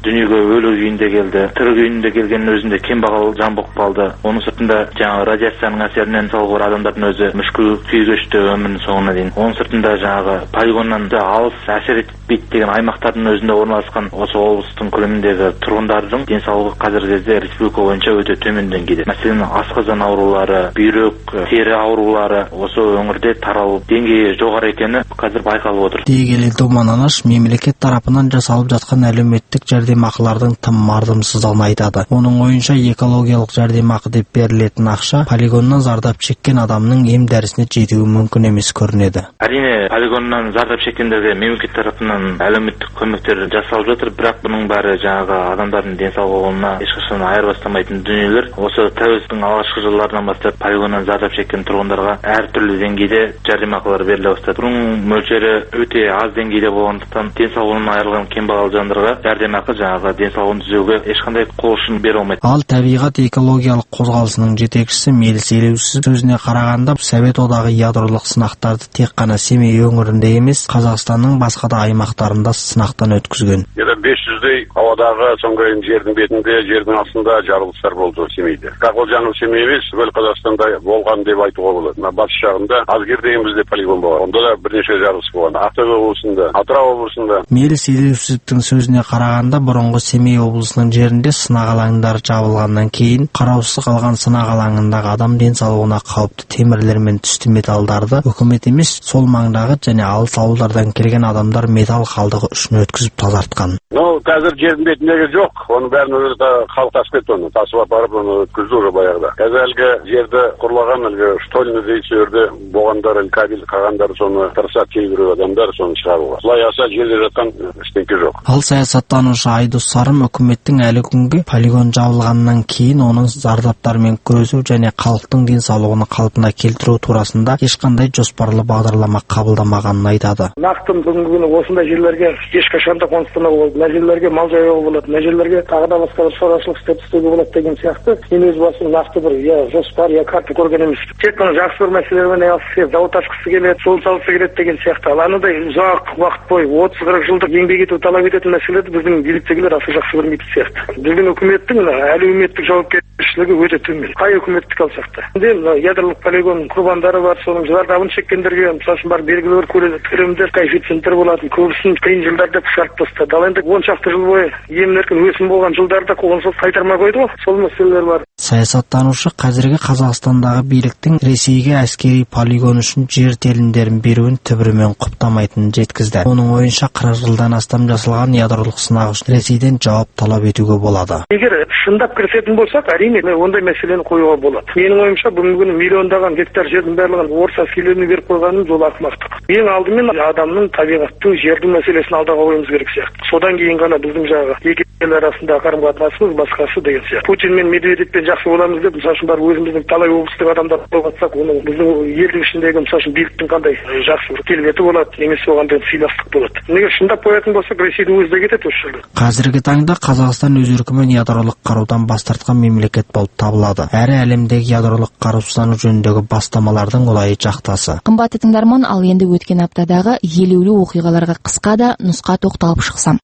дүниеге өлі күйінде келді. Тірі күйінде келгеннің өзінде кембағал жан болып қалды. Оның сыртында жаңағы радиацияның әсерінен салғыр адамдардың өзі мүшкіл күй кешті өмірінің соңына дейін. Оның сыртында жаңағы полигоннан да алыс әсер етпейді деген аймақтардың өзінде орналасқан осы облыстың көлеміндегі тұрғындардың денсаулығы қазіргі кезде республика бойынша өте төмен деңгейде. Мәселен, асқазан аурулары, бүйрек, тері аурулары осы өңірде таралу деңгейі жоғары екені қазір байқалып отыр. Дей келе Думан Анаш мемлекет тарапынан жасалып жатқан әлеуметтік жәрдемақылардың тым мардымсыздығын айтады. Оның ойынша экологиялық жәрдемақы деп берілетін ақша полигоннан зардап шеккен адамның ем дәрісіне жетуі мүмкін емес көрінеді. Әрине, полигоннан зардап шеккендерге мемлекет тарапынан әлеуметтік көмектер жасалып жатыр, бірақ бұның бәрі жаңағы адамдардың денсаулығына ешқашан айырбастамайтын дүниелер. Осы тәуелсіздіктің алғашқы жылдарынан бастап полигоннан зардап шеккен тұрғындарға әртүрлі деңгейде жәрдемақылар беріле бастады. Бұның мөлшері өте аз деңгейде болғандықтан денсаулығынан айырылған кембағал жандарға жәрдемақы жаңағы денсаулығын түзеуге ешқандай қол ұшын бере алмайды. Ал табиғат экологиялық қозғалысының жетекшісі Мелис Елеусіз сөзіне қарағанда, Совет одағы ядролық сынақтарды тек қана Семей өңірінде емес, Қазақстанның басқа да аймақтарында сынақтан өткізген. 500-дей ауадағы соңғы жердің бетінде, жердің астында жарылыстар болды Семейде. Бірақ ол жаңыл Семей емес, бүкіл Қазақстанда болған деп айтуға болады. Батыс жағында Азгер деген бізде полигон болған. Онда да бірнеше жарылыс болған. Ақтөбе облысында, Атырау облысында. Мелис Елеусіздің сөзіне қарағанда, бұрынғы Семей облысының жерінде сынақ алаңдары жабылғаннан кейін қараусыз қалған сынақ алаңындағы адам денсаулығына қауіпті темірлер мен түсті металдарды үкімет емес, сол маңдағы және алыс ауылдардан келген адамдар металл қалдығы үшін өткізіп тазартқан. Қазір жердің бетіндегі жоқ. Оның бәрін өзі халық тасып кетті, оны тасып апарып, оны өткізді уже баяғыда. Қазір әлгі жерді құрлаған, әлгі штольны дейді жерде болғандар, кабель қағандар, соны тырысады кейбір адамдар, соны шығаруға. Былай аса жерде жатқан ештеңе жоқ. Ал саясаттанушы Айдос Сарым үкіметтің әлі күнге полигон жабылғаннан кейін оның зардаптарымен күресу және халықтың денсаулығын қалпына келтіру турасында ешқандай жоспарлы бағдарлама қабылдамағанын айтады. Нақты бүгінгі күні осындай жерлерге ешқашан да қоныстануға болады. Мына жерлерге мал жаюға болады, мына жерлерге тағы да басқа бір шаруашылық істеп істеуге болады деген сияқты. Мен өз басым нақты бір жоспар, карта көрген емес. Тек қана жақсы бір мәселелермен айналысып, зауыт ашқысы келеді, жол салғысы келеді деген сияқты. Ал анадай ұзақ уақыт бойы 30-40 жылдық еңбек ету талап ететін мәселелерді біздің биліктегілер аса жақсы көрмейтін сияқты. Біздің үкіметтің әлеуметтік жауапкершілігі өте төмен. Қай үкіметтік алсақ та. Енді ядролық полигон құрбандары бар, соның зардабын шеккендерге мысалы үшін бар белгілі бір төлемдер, коэффициенттер болатын. Көбісін қиын жылдарда қысқартып тастады. Ал енді 10 жыл бойы емін-еркін өсім болған жылдарда қолынсыз қайтармай қойды ғой. Сол мәселелер бар. Саясаттанушы қазіргі Қазақстандағы биліктің Ресейге әскери полигон үшін жер телімдерін беруін түбірімен құптамайтынын жеткізді. Оның ойынша 40 жылдан астам жасалған ядролық сынақ үшін Ресейден жауап талап етуге болады. Егер шындап кірісетін болсақ, әрине ондай мәселені қоюға болады. Менің ойымша бүгінгі күні миллиондаған гектар жердің барлығын орыс әскерлеріне беріп қойғанын жол ақымақтық. Ең алдымен адамның, табиғаттың, жердің мәселесін алға қоюымыз керек сияқты. Содан кейін ғана біздің жаңағы екі ел арасындағы қарым-қатынасымыз басқасы деген сияқты. Путин мен Медведевпен жақсы боламыз деп, мысалы үшін бар өзіміздің талай облыстық адамдар болғатсақ, оның біздің елдің ішіндегі мысалы үшін биліктің қандай жақсы бір келбеті болады, немесе оған да сыйластық болады. Егер шындап қоятын болсақ, Ресейдің өзі де кетеді осы жерде. Қазіргі таңда Қазақстан өз еркімен ядролық қарудан бас тартқан мемлекет болып табылады. Әрі әлемдегі ядролық қарусыздану жөніндегі бастамалардың ұдайы жақтасы. Қымбатты тыңдарман, ал енді өткен аптадағы елеулі оқиғаларға қысқа да нұсқа тоқталып шықсам.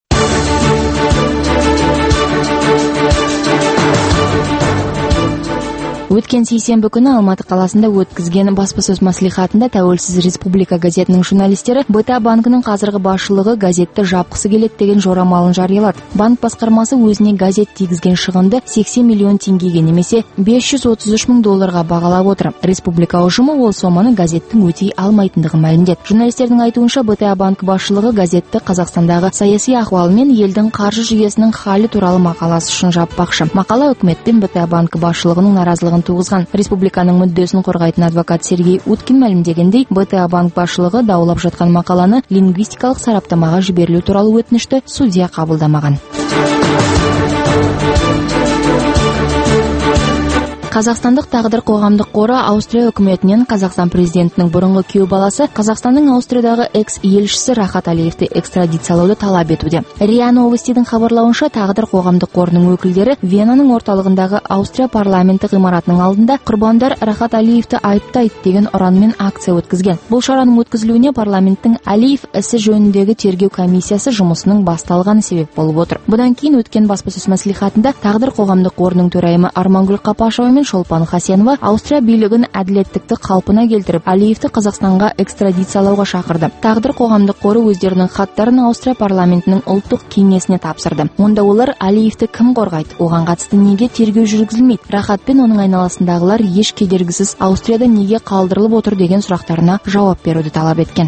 Өткен сейсенбі күні Алматы қаласында өткізген баспасөз маслихатында Тәуелсіз Республика газетінің журналистері БТА банкінің қазіргі басшылығы газетті жапқысы келеді деген жорамалын жариялады. Банк басқармасы өзіне газет тигізген шығынды 80 миллион теңгеге немесе $533 мың бағалап отыр. Республика ұжымы ол соманы газеттің өтей алмайтындығын мәлімдеді. Журналистердің айтуынша БТА банк басшылығы газетті Қазақстандағы саяси ахуал мен елдің қаржы жүйесінің халі туралы мақаласы үшін жаппақшы. Мақала үкімет пен БТА банк басшылығының наразылығын туғызған. Республиканың мүддесін қорғайтын адвокат Сергей Уткин мәлімдегендей, БТА банк басшылығы даулап жатқан мақаланы лингвистикалық сараптамаға жіберілу туралы өтінішті судья қабылдамаған. Қазақстандық тағдыр қоғамдық қоры Аустрия үкіметінен Қазақстан президентінің бұрынғы күйеу баласы Қазақстанның Аустриядағы экс-елшісі Рахат Алиевті экстрадициялауды талап етуде. РИА Новостидің хабарлауынша, тағдыр қоғамдық қорының өкілдері Венаның орталығындағы Аустрия парламенті ғимаратының алдында құрбандар Рахат Алиевті айыптайды деген ұранмен акция өткізген. Бұл шараның өткізілуіне парламенттің Алиев ісі жөніндегі тергеу комиссиясы жұмысының басталғаны себеп болып отыр. Бұдан кейін өткен баспасөз мәслихатында тағдыр қоғамдық қорының төрайымы Армангүл Қапашева мен Шолпан Хасенова Аустрия билігін әділеттікті қалпына келтіріп, Алиевті Қазақстанға экстрадициялауға шақырды. Тағдыр қоғамдық қоры өздерінің хаттарын Аустрия парламентінің ұлттық кеңесіне тапсырды. Онда олар Алиевті кім қорғайды, оған қатысты неге тергеу жүргізілмейді, Рахат пен оның айналасындағылар еш кедергісіз Аустрияда неге қалдырылып отыр деген сұрақтарына жауап беруді талап еткен.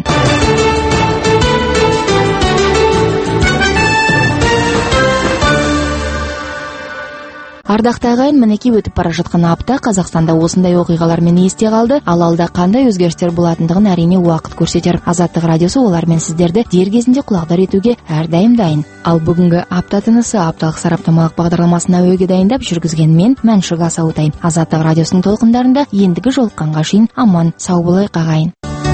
Ардақты ағайын, мінекей өтіп бара жатқан апта Қазақстанда осындай оқиғалармен есте қалды, ал алда қандай өзгерістер болатындығын әрине уақыт көрсетер. Азаттық радиосы олармен сіздерді дер кезінде құлағдар етуге әрдайым дайын. Ал бүгінгі апта тынысы апталық сараптамалық бағдарламасын әуеге дайындап жүргізген мен Мәншүк Асаутай. Азаттық радиосының толқындарында ендігі жолыққанға шейін аман сау болайық ағайын.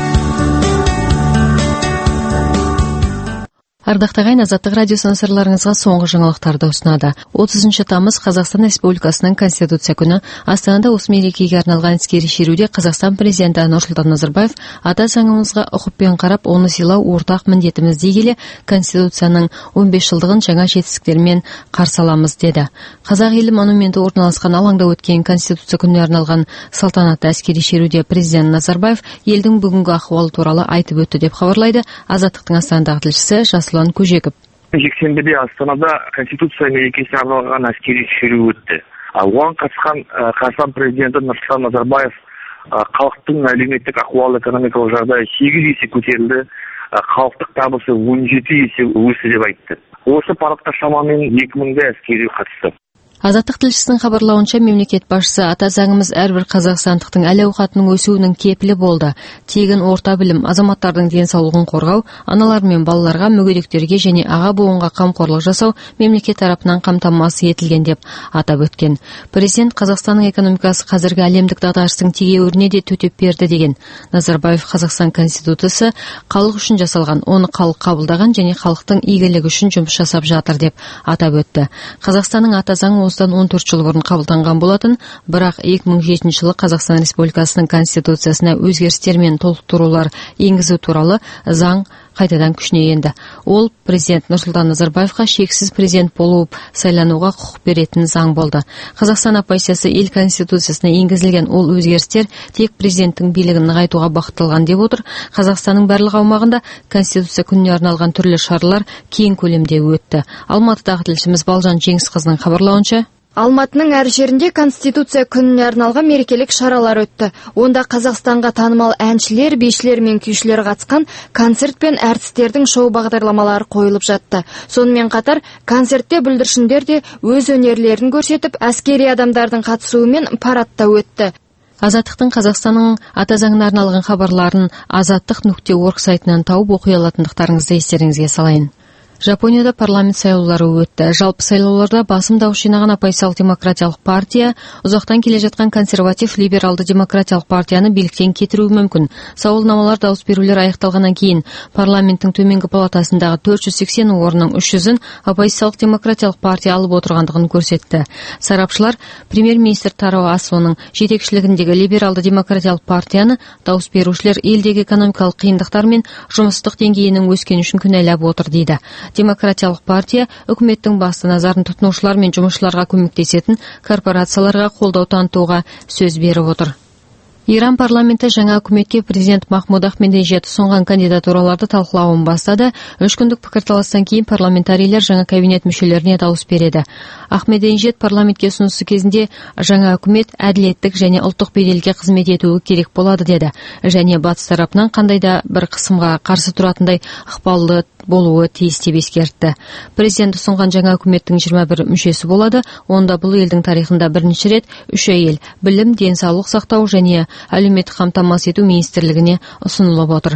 Ардақты ағайын, Азаттық радиосының сырларыңызға соңғы жаңалықтарды ұсынады. 30 тамыз Қазақстан Республикасының Конституция күні. Астанада осы мерекеге арналған әскери шеруде Қазақстан президенті Нұрсұлтан Назарбаев ата заңымызға ұқыппен қарап, оны сыйлау ортақ міндетіміз дей келе, Конституцияның 15 жылдығын жаңа жетістіктермен қарсы аламыз деді. Қазақ елі монументі орналасқан алаңда өткен Конституция күніне арналған салтанатты әскери шеруде президент Назарбаев елдің бүгінгі ахуалы туралы айтып өтті деп хабарлайды Азаттықтың Астанадағы тілшісі Жасұлан Көжеков. Жексенбіде Астанада Конституция мерекесіне арналған әскери шеру өтті. Оған қатысқан Қазақстан президенті Нұрсұлтан Назарбаев халықтың әлеуметтік ахуалы, экономикалық жағдайы 8 есе көтерілді, халықтық табысы 17 есе өсті деп айтты. Осы парадқа шамамен 2000 әскери қатысты. Азаттық тілшісінің хабарлауынша, мемлекет басшысы ата заңымыз әрбір қазақстандықтың әл-ауқатының өсуінің кепілі болды. Тегін орта білім, азаматтардың денсаулығын қорғау, аналар мен балаларға, мүгедектерге және аға буынға қамқорлық жасау мемлекет тарапынан қамтамасыз етілген деп атап өткен. Президент Қазақстанның экономикасы қазіргі әлемдік дағдарыстың тегеуріне де төтеп берді деген. Назарбаев Қазақстан Конституциясы халық үшін жасалған, оны халық қабылдаған және халықтың игілігі үшін жұмыс жасап жатыр деп атап өтті. Қазақстанның ата заңы осыдан 14 жыл бұрын қабылданған болатын, бірақ 2007 жылы Қазақстан Республикасының Конституциясына өзгерістер мен толықтырулар енгізу туралы заң қайтадан күшіне енді. Ол президент Нұрсұлтан Назарбаевқа шексіз президент болып сайлануға құқық беретін заң болды. Қазақстан оппозициясы ел Конституциясына енгізілген ол өзгерістер тек президенттің билігін нығайтуға бағытталған деп отыр. Қазақстанның барлық аумағында Конституция күніне арналған түрлі шаралар кең көлемде өтті. Алматыдағы тілшіміз Балжан Жеңісқызының хабарлауынша, Алматының әр жерінде Конституция күніне арналған мерекелік шаралар өтті. Онда Қазақстанға танымал әншілер, бишілер мен күйшілер қатысқан концерт пен әртістердің шоу бағдарламалары қойылып жатты. Сонымен қатар концертте бүлдіршіндер де өз өнерлерін көрсетіп, әскери адамдардың қатысуымен парадта өтті. Азаттықтың Қазақстанның ата заңына арналған хабарларын azattik.org сайтынан тауып оқи алатындықтарыңызды естеріңізге салайын. Жапонияда парламент сайлаулары өтті. Жалпы сайлауларда басым дауыс жинаған оппозициялық демократиялық партия ұзақтан келе жатқан консерватив либералды демократиялық партияны биліктен кетіруі мүмкін. Сауалнамалар дауыс берулер аяқталғаннан кейін парламенттің төменгі палатасындағы 480 орынның 300-ін оппозициялық демократиялық партия алып отырғандығын көрсетті. Сарапшылар премьер-министр Таро Асоның жетекшілігіндегі либералды демократиялық партияны дауыс берушілер елдегі экономикалық қиындықтар мен жұмыссыздық деңгейінің өскені үшін кінәлап отыр дейді. Демократиялық партия үкіметтің басты назарын тұтынушылар мен жұмысшыларға көмектесетін корпорацияларға қолдау танытуға сөз беріп отыр. Иран парламенті жаңа үкіметке президент Махмуд Ахмединежад ұсынған кандидатураларды талқылауын бастады. 3 күндік пікірталастан кейін парламентарийлер жаңа кабинет мүшелеріне дауыс береді. Ахмединежад парламентке ұсынысы кезінде жаңа үкімет әділеттік және ұлттық беделге қызмет етуі керек болады деді. Және батыс тарапынан қандай да бір қысымға қарсы тұратындай ықпалды болуы тиіс деп ескертті. Президент ұсынған жаңа үкіметтің 21 мүшесі болады. Онда бұл елдің тарихында бірінші рет 3 әйел білім, денсаулық сақтау және әлеуметтік қамтамасыз ету министрлігіне ұсынылып отыр.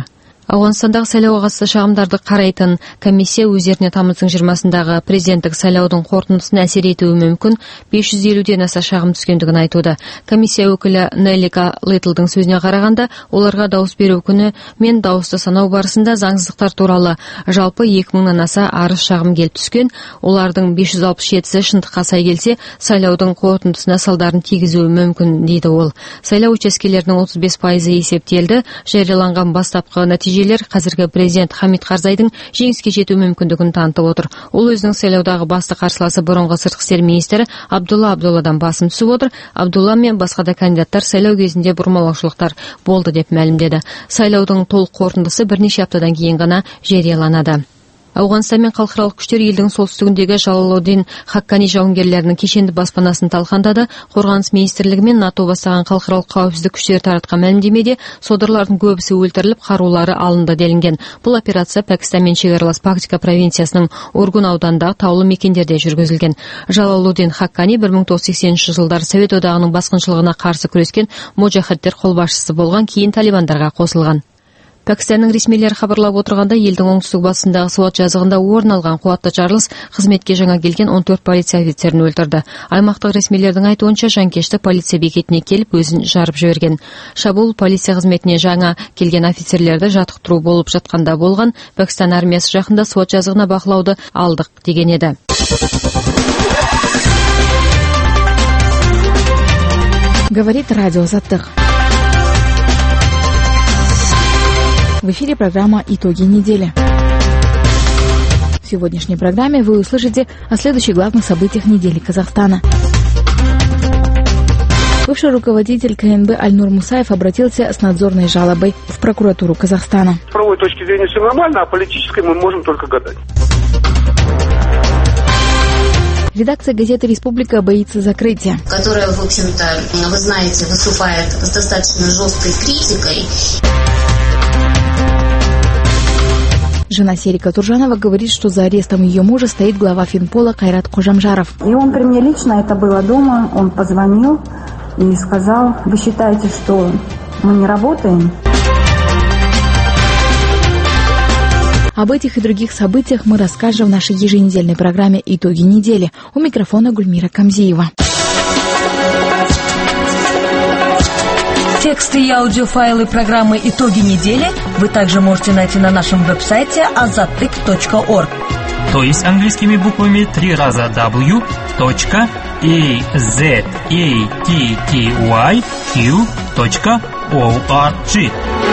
Ауғанстандагы сайлауга катысты шагымдарды карайтын комиссия өздеріне тамыздың 20-сындағы президенттік сайлаудың қорытындысын әсер етуі мүмкін 550-ден аса шағым түскендігін айтуда. Комиссия өкілі Неллика Литлдың сөзіне қарағанда, оларға дауыс беру күні мен дауысты санау барысында заңсыздықтар туралы жалпы 2000-нан аса арыз шағым келіп түскен. Олардың 567-сі шындыққа сай келсе, сайлаудың қорытындысына салдарын тигізуі мүмкін дейді ол. Сайлау учаскелерінің 35% есептелді. Жарияланған бастапқы нәтижелер қазіргі президент Хамид Карзайдың жеңіске жету мүмкіндігін танытып отыр. Ол өзінің сайлаудағы басты қарсыласы бұрынғы сыртқы істер министрі Абдулла Абдулладан басым түсіп отыр. Абдулла мен басқа да кандидаттар сайлау кезінде бұрмалаушылықтар болды деп мәлімдеді. Сайлаудың толық қорытындысы бірнеше аптадан кейін ғана жарияланады. Ауғанстан мен халықаралық күштер елдің солтүстігіндегі Жалалуддин Хаккани жауынгерлерінің кешенді баспанасын талқандады. Қорғаныс министрлігі мен НАТО бастаған халықаралық қауіпсіздік күштері таратқан мәлімдемеде содырлардың көбісі өлтіріліп, қарулары алынды делінген. Бұл операция Пәкістан мен шекаралас Пактика провинциясының Ургун ауданындағы таулы мекендерде жүргізілген. Жалалуддин Хаккани 1980 жылдары Совет одағының басқыншылығына қарсы күрескен муджахидтер қолбасшысы болған, кейін талибандарға қосылған. Пәкістанның ресмилері хабарлап отырғанда, елдің оңтүстік батысындағы Суат жазығында орын алған қуатты жарылыс қызметке жаңа келген 14 полиция офицерін өлтірді. Аймақтық ресмилердің айтуынша, жанкешті полиция бекетіне келіп өзін жарып жіберген. Шабуыл полиция қызметіне жаңа келген офицерлерді жаттықтыру болып жатқанда болған. Пәкістан армиясы жақында Суат жазығына бақылауды алдық деген еді. Говорит радио Азаттық. В эфире программа «Итоги недели». В сегодняшней программе вы услышите о следующих главных событиях недели Казахстана. Бывший руководитель КНБ Альнур Мусаев обратился с надзорной жалобой в прокуратуру Казахстана. С правовой точки зрения все нормально, а политической мы можем только гадать. Редакция газеты «Республика» боится закрытия. Которая, в общем-то, вы знаете, выступает с достаточно жесткой критикой. Жена Серика Туржанова говорит, что за арестом ее мужа стоит глава Финпола Кайрат Кожамжаров. И он при мне лично, это было дома, он позвонил и сказал: вы считаете, что мы не работаем? Об этих и других событиях мы расскажем в нашей еженедельной программе «Итоги недели». У микрофона Гульмира Камзиева. Тексты и аудиофайлы программы «Итоги недели» вы также можете найти на нашем веб-сайте azattyk.org. То есть английскими буквами 3 раза w.azattyq.org.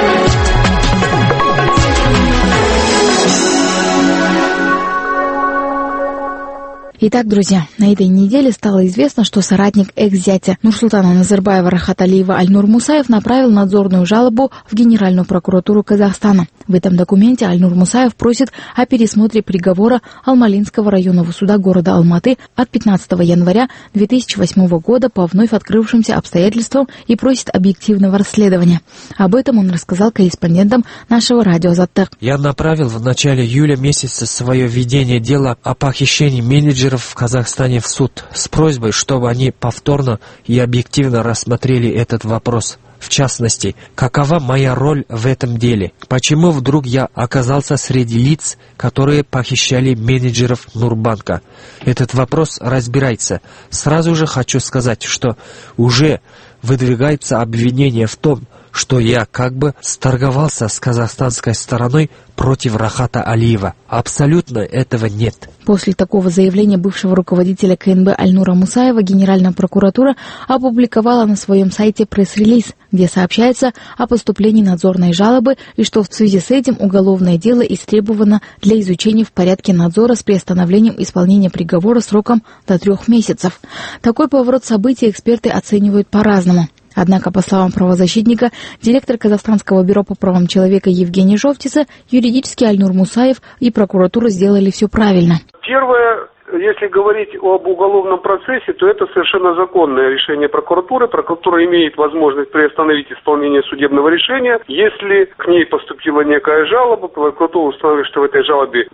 Итак, друзья, на этой неделе стало известно, что соратник экс-зятя Нурсултана Назарбаева Рахат Алиева Альнур Мусаев направил надзорную жалобу в Генеральную прокуратуру Казахстана. В этом документе Альнур Мусаев просит о пересмотре приговора Алмалинского районного суда города Алматы от 15 января 2008 года по вновь открывшимся обстоятельствам и просит объективного расследования. Об этом он рассказал корреспондентам нашего радио Азаттық. Я направил в начале июля месяца свое ведение дела о похищении менеджеров в Казахстане в суд с просьбой, чтобы они повторно и объективно рассмотрели этот вопрос. В частности, какова моя роль в этом деле? Почему вдруг я оказался среди лиц, которые похищали менеджеров Нурбанка? Этот вопрос разбирается. Сразу же хочу сказать, что уже выдвигается обвинение в том, что я как бы сторговался с казахстанской стороной против Рахата Алиева. Абсолютно этого нет. После такого заявления бывшего руководителя КНБ Альнура Мусаева Генеральная прокуратура опубликовала на своем сайте пресс-релиз, где сообщается о поступлении надзорной жалобы и что в связи с этим уголовное дело истребовано для изучения в порядке надзора с приостановлением исполнения приговора сроком до 3 месяцев. Такой поворот событий эксперты оценивают по-разному. Однако, по словам правозащитника, директор Казахстанского бюро по правам человека Евгения Жовтиса, юридически Альнур Мусаев и прокуратура сделали все правильно. Первое, Если говорить об уголовном процессе, то это совершенно законное решение прокуратуры. Прокуратура имеет возможность приостановить исполнение судебного решения. Если к ней поступила некая жалоба, прокуратура установит, что в этой жалобе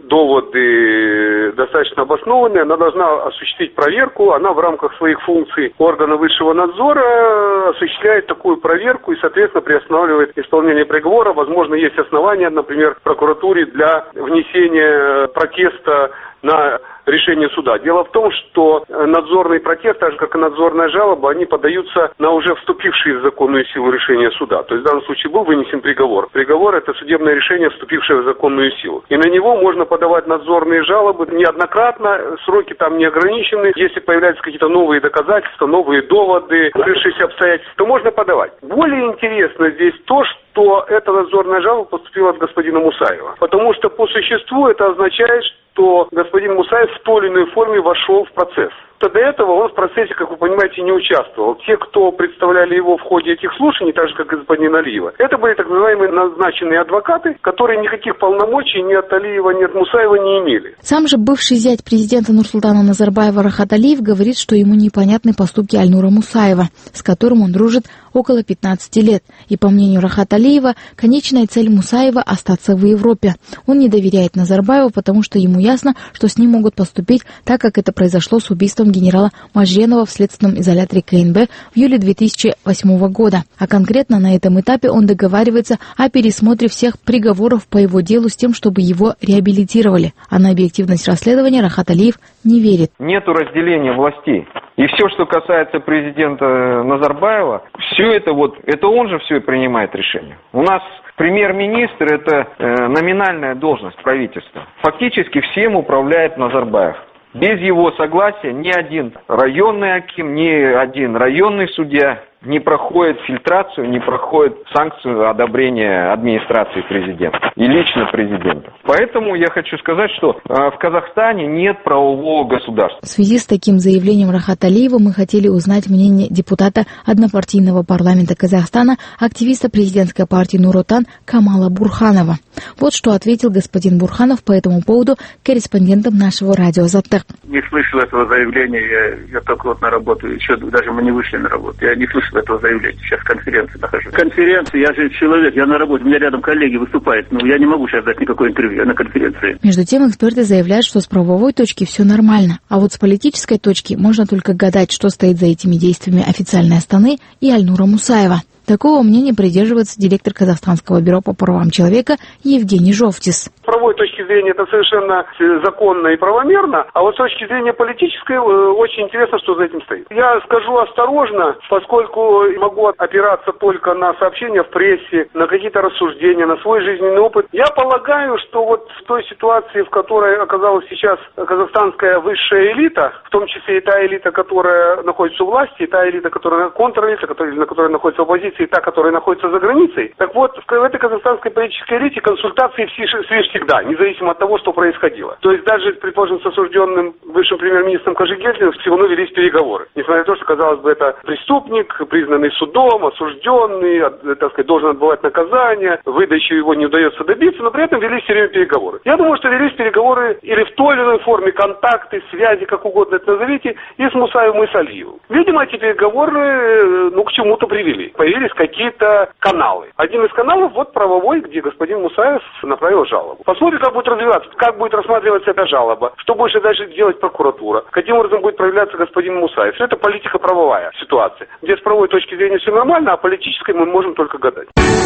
доводы достаточно обоснованные, она должна осуществить проверку. Она в рамках своих функций органа высшего надзора осуществляет такую проверку и, соответственно, приостанавливает исполнение приговора. Возможно, есть основания, например, в прокуратуре для внесения протеста на решение суда. Дело в том, что надзорный протест, так же как и надзорная жалоба, они подаются на уже вступившие в законную силу решения суда. То есть в данном случае был вынесен приговор. Приговор – это судебное решение, вступившее в законную силу. И на него можно подавать надзорные жалобы неоднократно, сроки там не ограничены. Если появляются какие-то новые доказательства, новые доводы, решившиеся обстоятельства, то можно подавать. Более интересно здесь то, что эта надзорная жалоба поступила от господина Мусаева. Потому что по существу это означает, что господин Мусаев в той или иной форме вошел в процесс. До этого он в процессе, как вы понимаете, не участвовал. Те, кто представляли его в ходе этих слушаний, так же, как и господин Алиева, это были так называемые назначенные адвокаты, которые никаких полномочий ни от Алиева, ни от Мусаева не имели. Сам же бывший зять президента Нурсултана Назарбаева Рахат Алиев говорит, что ему непонятны поступки Альнура Мусаева, с которым он дружит около 15 лет. И, по мнению Рахат Алиева, конечная цель Мусаева – остаться в Европе. Он не доверяет Назарбаеву, потому что ему ясно, что с ним могут поступить так, как это произошло с убийством генерала Мажренова в следственном изоляторе КНБ в июле 2008 года. А конкретно на этом этапе он договаривается о пересмотре всех приговоров по его делу с тем, чтобы его реабилитировали. А на объективность расследования Рахат Алиев не верит. Нету разделения властей. И все, что касается президента Назарбаева, все это он же все принимает решение. У нас премьер-министр – это номинальная должность правительства. Фактически всем управляет Назарбаев. Без его согласия ни один районный аким, ни один районный судья не проходит фильтрацию, не проходит санкцию одобрения администрации президента и лично президента. Поэтому я хочу сказать, что в Казахстане нет правового государства. В связи с таким заявлением Рахата Алиева мы хотели узнать мнение депутата однопартийного парламента Казахстана, активиста президентской партии Нур-Отан Камала Бурханова. Вот что ответил господин Бурханов по этому поводу корреспондентам нашего радио «Азаттык». Не слышал этого заявления, я только на работу, еще даже мы не вышли на работу. Я не слышал этого заявления, сейчас в конференции нахожусь. Конференция, я же человек, я на работе, у меня рядом коллеги выступают, я не могу сейчас дать никакое интервью, я на конференции. Между тем, эксперты заявляют, что с правовой точки все нормально, а вот с политической точки можно только гадать, что стоит за этими действиями официальной Астаны и Альнура Мусаева. Такого мнения придерживается директор Казахстанского бюро по правам человека Евгений Жовтис. С правовой точки зрения это совершенно законно и правомерно, а вот с точки зрения политической очень интересно, что за этим стоит. Я скажу осторожно, поскольку могу опираться только на сообщения в прессе, на какие-то рассуждения, на свой жизненный опыт. Я полагаю, что вот в той ситуации, в которой оказалась сейчас казахстанская высшая элита, в том числе и та элита, которая находится у власти, и та элита, которая контрэлита, которая находится в оппозиции, и та, которая находится за границей. Так вот, в этой казахстанской политической элите консультации шли всегда, независимо от того, что происходило. То есть даже, предположим, с осужденным бывшим премьер-министром Кожегельдиным все равно велись переговоры. Несмотря на то, что, казалось бы, это преступник, признанный судом, осужденный, так сказать, должен отбывать наказание, выдачу его не удается добиться, но при этом велись все время переговоры. Я думаю, что велись переговоры или в той или иной форме, контакты, связи, как угодно это назовите, и с Мусаевым, и с Алиевым. Видимо, эти переговоры, к чему-то привели. Появились какие-то каналы. Один из каналов правовой, где господин Мусаев направил жалобу. Посмотрим, как будет развиваться, как будет рассматриваться эта жалоба, что больше дальше делать прокуратура, каким образом будет проявляться господин Мусаев. Все это политико-правовая ситуация, где с правовой точки зрения все нормально, а политической мы можем только гадать.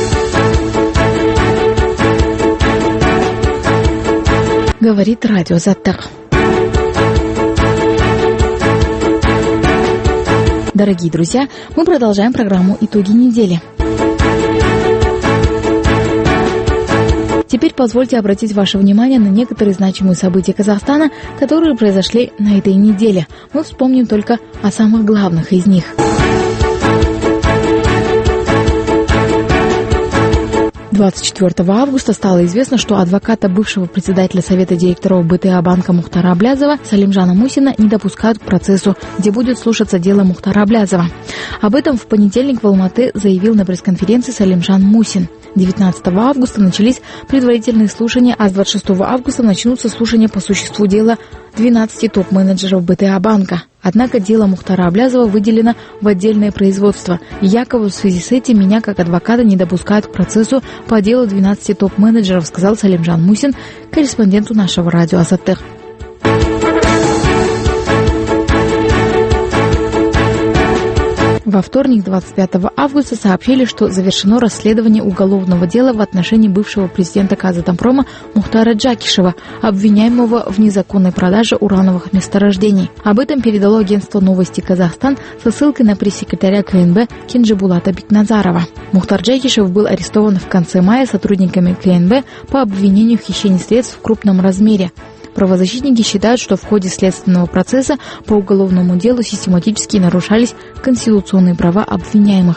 Говорит радио «Азаттык». Дорогие друзья, мы продолжаем программу «Итоги недели». Теперь позвольте обратить ваше внимание на некоторые значимые события Казахстана, которые произошли на этой неделе. Мы вспомним только о самых главных из них. 24 августа стало известно, что адвоката бывшего председателя Совета директоров БТА банка Мухтара Аблязова Салимжана Мусина не допускают к процессу, где будет слушаться дело Мухтара Аблязова. Об этом в понедельник в Алматы заявил на пресс-конференции Салимжан Мусин. 19 августа начались предварительные слушания, а с 26 августа начнутся слушания по существу дела 12 топ-менеджеров БТА банка. Однако дело Мухтара Аблязова выделено в отдельное производство. И якобы в связи с этим меня, как адвоката, не допускают к процессу по делу 12 топ-менеджеров, сказал Салимжан Мусин, корреспонденту нашего радио «Азаттык». Во вторник, 25 августа, сообщили, что завершено расследование уголовного дела в отношении бывшего президента Казатомпрома Мухтара Джакишева, обвиняемого в незаконной продаже урановых месторождений. Об этом передало агентство «Новости Казахстан» со ссылкой на пресс-секретаря КНБ Кенжебулата Бекназарова. Мухтар Джакишев был арестован в конце мая сотрудниками КНБ по обвинению в хищении средств в крупном размере. Правозащитники считают, что в ходе следственного процесса по уголовному делу систематически нарушались конституционные права обвиняемых.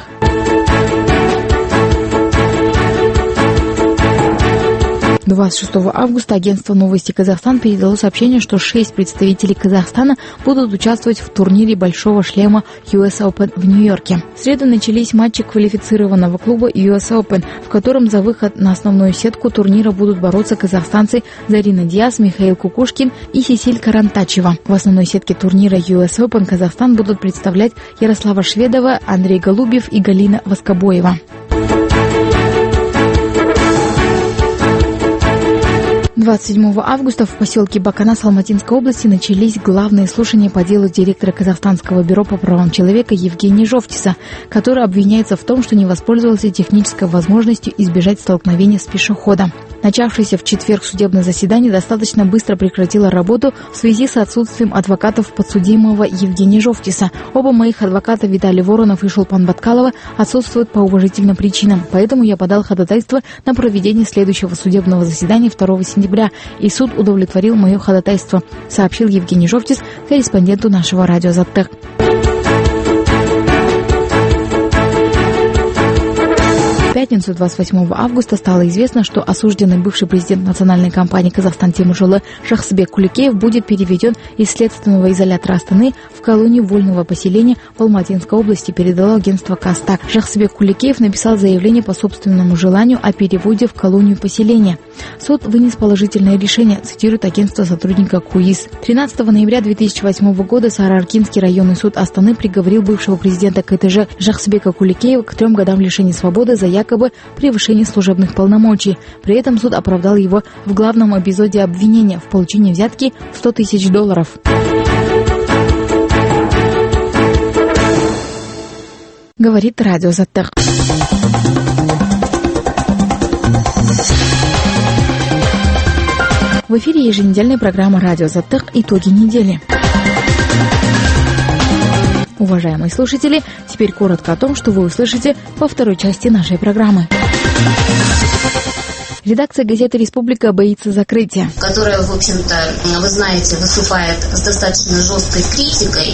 26 августа агентство «Новости Казахстан» передало сообщение, что 6 представителей Казахстана будут участвовать в турнире большого шлема US Open в Нью-Йорке. В среду начались матчи квалифицированного клуба US Open, в котором за выход на основную сетку турнира будут бороться казахстанцы Зарина Диас, Михаил Кукушкин и Сесиль Карантачева. В основной сетке турнира US Open Казахстан будут представлять Ярослава Шведова, Андрей Голубев и Галина Воскобоева. 27 августа в поселке Баканас Алматинской области начались главные слушания по делу директора Казахстанского бюро по правам человека Евгения Жовтиса, который обвиняется в том, что не воспользовался технической возможностью избежать столкновения с пешеходом. Начавшееся в четверг судебное заседание достаточно быстро прекратило работу в связи с отсутствием адвокатов подсудимого Евгения Жовтиса. Оба моих адвоката Виталий Воронов и Шулпан Баткалова отсутствуют по уважительным причинам, поэтому я подал ходатайство на проведение следующего судебного заседания 2 сентября, и суд удовлетворил мое ходатайство, сообщил Евгений Жовтис корреспонденту нашего радио «Азаттык». В пятницу, 28 августа, стало известно, что осужденный бывший президент национальной компании «Казахстан Темиржолы» Жаксыбек Куликеев будет переведен из следственного изолятора Астаны в колонию вольного поселения в Алматинской области, передало агентство «Кастак». Жаксыбек Куликеев написал заявление по собственному желанию о переводе в колонию поселения. Суд вынес положительное решение, цитирует агентство сотрудника КУИС. 13 ноября 2008 года Сарыаркинский районный суд Астаны приговорил бывшего президента КТЖ Жаксыбека Куликеева к 3 годам лишения свободы за якобы превышение служебных полномочий. При этом суд оправдал его в главном эпизоде обвинения в получении взятки в $100 000. Говорит радио «Азаттык». В эфире еженедельная программа «Радио Азаттык. Итоги недели». Уважаемые слушатели, теперь коротко о том, что вы услышите во второй части нашей программы. Редакция газеты «Республика» боится закрытия. Которая, в общем-то, вы знаете, выступает с достаточно жесткой критикой.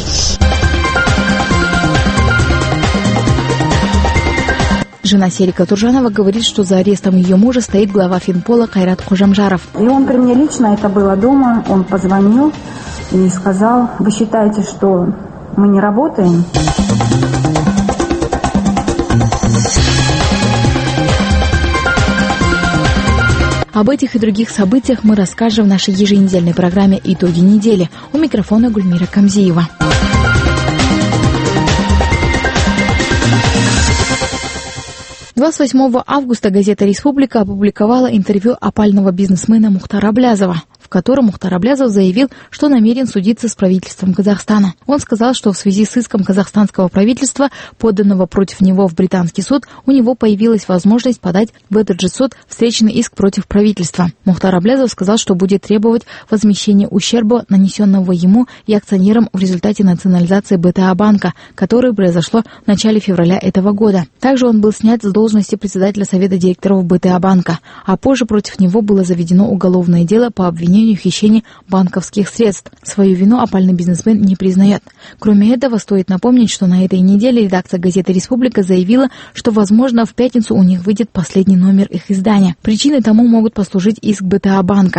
Жена Серика Туржанова говорит, что за арестом ее мужа стоит глава Финпола Кайрат Хожамжаров. И он при мне лично, это было дома, он позвонил и сказал: вы считаете, что мы не работаем? Об этих и других событиях мы расскажем в нашей еженедельной программе «Итоги недели». У микрофона Гульмира Камзиева. — 28 августа газета «Республика» опубликовала интервью опального бизнесмена Мухтара Аблязова, в котором Мухтар Аблязов заявил, что намерен судиться с правительством Казахстана. Он сказал, что в связи с иском казахстанского правительства, поданного против него в британский суд, у него появилась возможность подать в этот же суд встречный иск против правительства. Мухтар Аблязов сказал, что будет требовать возмещения ущерба, нанесенного ему и акционерам в результате национализации БТА банка, которое произошло в начале февраля этого года. Также он был снят с должности председателя Совета директоров БТА банка, а позже против него было заведено уголовное дело по обвинению в хищении банковских средств. Свою вину опальный бизнесмен не признает. Кроме этого, стоит напомнить, что на этой неделе редакция газеты «Республика» заявила, что, возможно, в пятницу у них выйдет последний номер их издания. Причиной тому могут послужить иск БТА банка.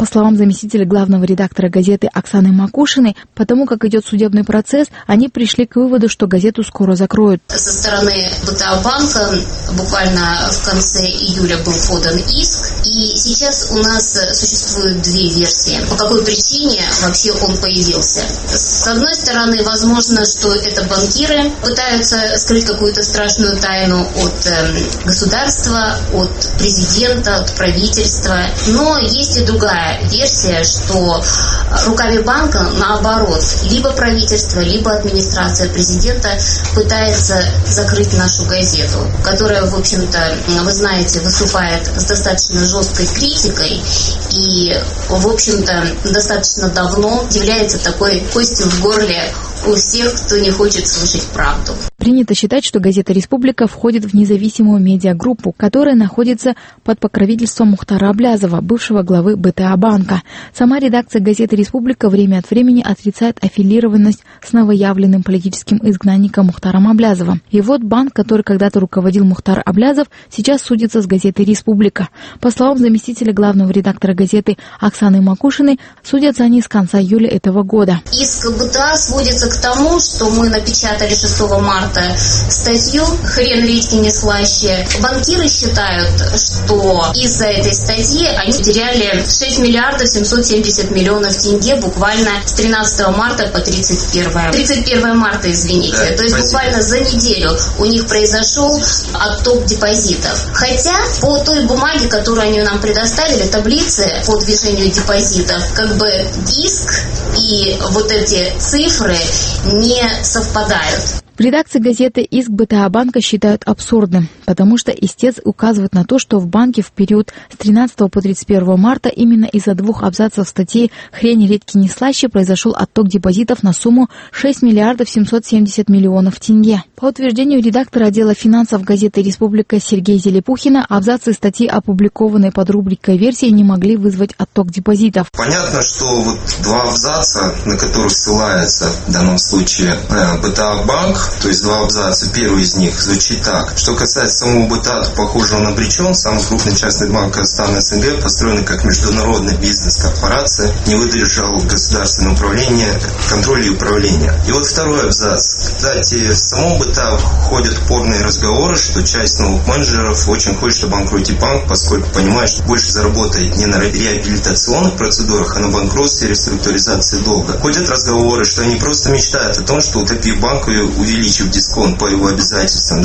По словам заместителя главного редактора газеты Оксаны Макушиной, потому как идет судебный процесс, они пришли к выводу, что газету скоро закроют. Со стороны БТА банка буквально в конце июля был подан иск, и сейчас у нас существуют две версии, по какой причине вообще он появился. С одной стороны, возможно, что это банкиры пытаются скрыть какую-то страшную тайну от государства, от президента, от правительства, но есть и другая версия, что руками банка, наоборот, либо правительство, либо администрация президента пытается закрыть нашу газету, которая, в общем-то, вы знаете, выступает с достаточно жесткой критикой и, в общем-то, достаточно давно является такой костью в горле у всех, кто не хочет слышать правду. Принято считать, что газета «Республика» входит в независимую медиагруппу, которая находится под покровительством Мухтара Аблязова, бывшего главы БТА банка. Сама редакция газеты «Республика» время от времени отрицает аффилированность с новоявленным политическим изгнанником Мухтаром Аблязовым. И вот банк, который когда-то руководил Мухтар Аблязов, сейчас судится с газетой «Республика». По словам заместителя главного редактора газеты Оксаны Макушиной, судятся они с конца июля этого года. Иск БТА сводится к тому, что мы напечатали 6 марта статью «Хрен редьки не слаще». Банкиры считают, что из-за этой статьи они потеряли 6 миллиардов 770 миллионов тенге буквально с 13 марта по 31 марта, извините. Да, то есть буквально за неделю у них произошел отток депозитов. Хотя по той бумаге, которую они нам предоставили, таблицы по движению депозитов, как бы иск и вот эти цифры не совпадают. В редакции газеты иск БТА банка считают абсурдным, потому что истец указывает на то, что в банке в период с 13 по 31 марта именно из-за двух абзацев статьи «Хрень редьки не слаще» произошел отток депозитов на сумму 6 миллиардов 770 миллионов тенге. По утверждению редактора отдела финансов газеты «Республика» Сергея Зелепухина, абзацы статьи, опубликованные под рубрикой «Версии», не могли вызвать отток депозитов. Понятно, что вот два абзаца, на которых ссылается в данном случае БТА банк, то есть два абзаца. Первый из них звучит так. Что касается самого БТА, то, похоже, он обречен. Самый крупный частный банк Казахстана СНГ, построенный как международная бизнес-корпорация, не выдержал государственное управление, контроля и управления. И вот второй абзац. Кстати, в самом БТА ходят упорные разговоры, что часть новых менеджеров очень хочет обанкротить банк, поскольку понимает, что больше заработает не на реабилитационных процедурах, а на банкротстве и реструктуризации долга. Ходят разговоры, что они просто мечтают о том, что утопив банк и увеличив дисконт по его обязательствам до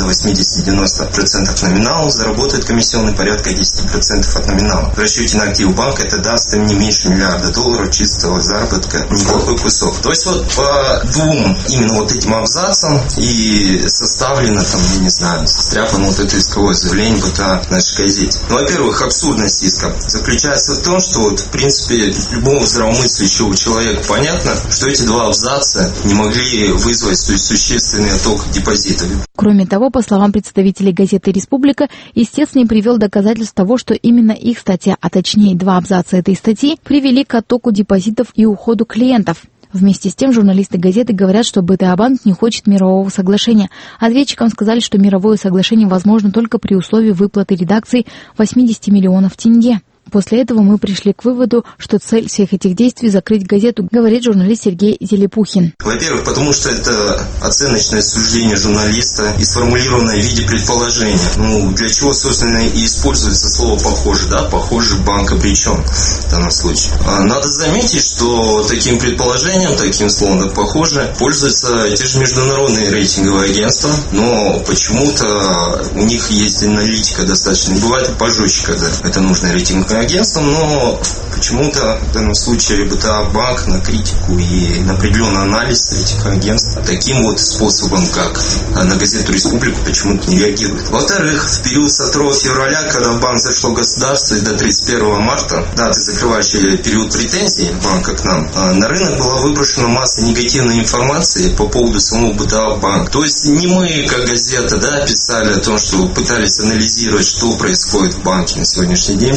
80-90% номинала, заработает комиссионный порядка 10% от номинала. В расчете на активы банка это даст им не меньше $1 миллиарда чистого заработка, неплохой кусок. То есть вот по двум именно вот этим абзацам и составлено там, я не знаю, состряпано вот это исковое заявление БТА в нашей газете. Ну, во-первых, абсурдность иска заключается в том, что вот, в принципе, любому здравомыслящего человека понятно, что эти два абзаца не могли вызвать существенный отток депозитов. Кроме того, по словам представителей газеты «Республика», истец не привел доказательств того, что именно их статья, а точнее два абзаца этой статьи, привели к оттоку депозитов и уходу клиентов. Вместе с тем, журналисты газеты говорят, что БТА банк не хочет мирового соглашения. Ответчикам сказали, что мировое соглашение возможно только при условии выплаты редакции 80 миллионов тенге. После этого мы пришли к выводу, что цель всех этих действий — закрыть газету, говорит журналист Сергей Зелепухин. Во-первых, потому что это оценочное суждение журналиста и сформулированное в виде предположения. Ну, для чего, собственно, и используется слово «похоже», да? «Похоже, банк обречен» в данном случае. Надо заметить, что таким предположением, таким словом, да, «похоже», пользуются те же международные рейтинговые агентства, но почему-то у них есть аналитика достаточно. Бывает и пожестче, когда это нужно рейтинговое агентством, но почему-то в данном случае БТА банк на критику и на определенный анализ этих агентств таким вот способом, как на газету «Республику», почему-то не реагирует. Во-вторых, в период с 2 февраля, когда в банк зашло государство, и до 31 марта, даты, закрывающие период претензий банка к нам, на рынок была выброшена масса негативной информации по поводу самого БТА банка. То есть не мы, как газета, да, писали о том, что пытались анализировать, что происходит в банке на сегодняшний день, после того, как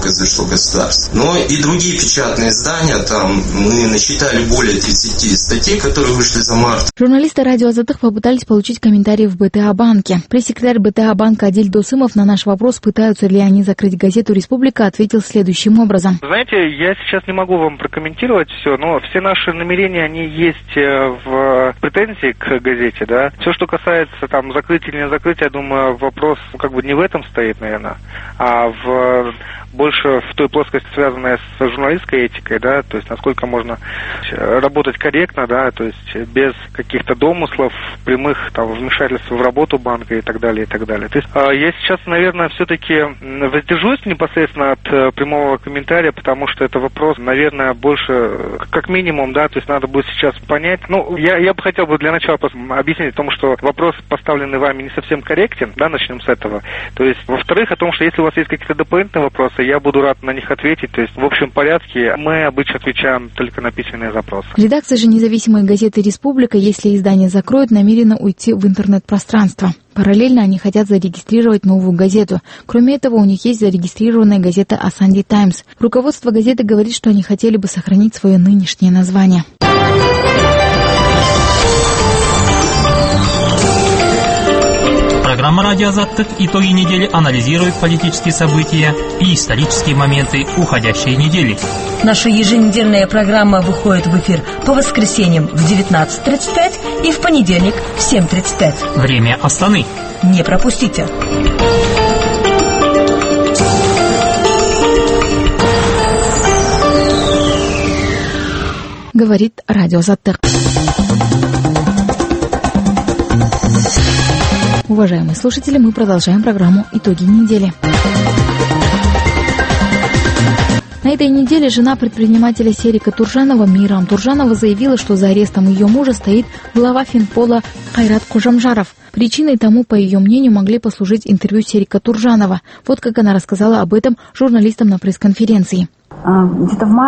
доказывает, что государство. Но и другие печатные издания, там мы насчитали более 30 статей, которые вышли за март. Журналисты радио «Азаттык» попытались получить комментарии в БТА-банке. Пресс-секретарь БТА-банка Адиль Досымов на наш вопрос, пытаются ли они закрыть газету «Республика», ответил следующим образом. Знаете, я сейчас не могу вам прокомментировать все, но все наши намерения, они есть в претензии к газете, да. Все, что касается там закрытия или не закрытия, я думаю, вопрос как бы не в этом стоит, наверное, а больше в той плоскости, связанной с журналистской этикой, да, то есть насколько можно работать корректно, да, то есть без каких-то домыслов, прямых там вмешательств в работу банка и так далее, и так далее. То есть я сейчас, наверное, все-таки воздержусь непосредственно от прямого комментария, потому что это вопрос, наверное, больше, как минимум, да, то есть надо будет сейчас понять. Ну, я бы хотел бы для начала объяснить о том, что вопрос, поставленный вами, не совсем корректен, да, начнем с этого. То есть, во-вторых, о том, что если у вас есть какие-то дополнительные вопросы, я буду рад на них ответить. То есть, в общем порядке мы обычно отвечаем только на письменные запросы. Редакция же независимой газеты «Республика», если издание закроют, намерена уйти в интернет-пространство. Параллельно они хотят зарегистрировать новую газету. Кроме этого, у них есть зарегистрированная газета «Асанди Таймс». Руководство газеты говорит, что они хотели бы сохранить свое нынешнее название. Программа «Радио Азаттык» итоги недели анализирует политические события и исторические моменты уходящей недели. Наша еженедельная программа выходит в эфир по воскресеньям в 19:35 и в понедельник в 7:35. Время Астаны. Не пропустите. Говорит радио «Азаттык». Уважаемые слушатели, мы продолжаем программу «Итоги недели». На этой неделе жена предпринимателя Серика Туржанова Мейрам Туржанова заявила, что за арестом ее мужа стоит глава Финпола Кайрат Кожамжаров. Причиной тому, по ее мнению, могли послужить интервью Серика Туржанова. Вот как она рассказала об этом журналистам на пресс-конференции. Где-то в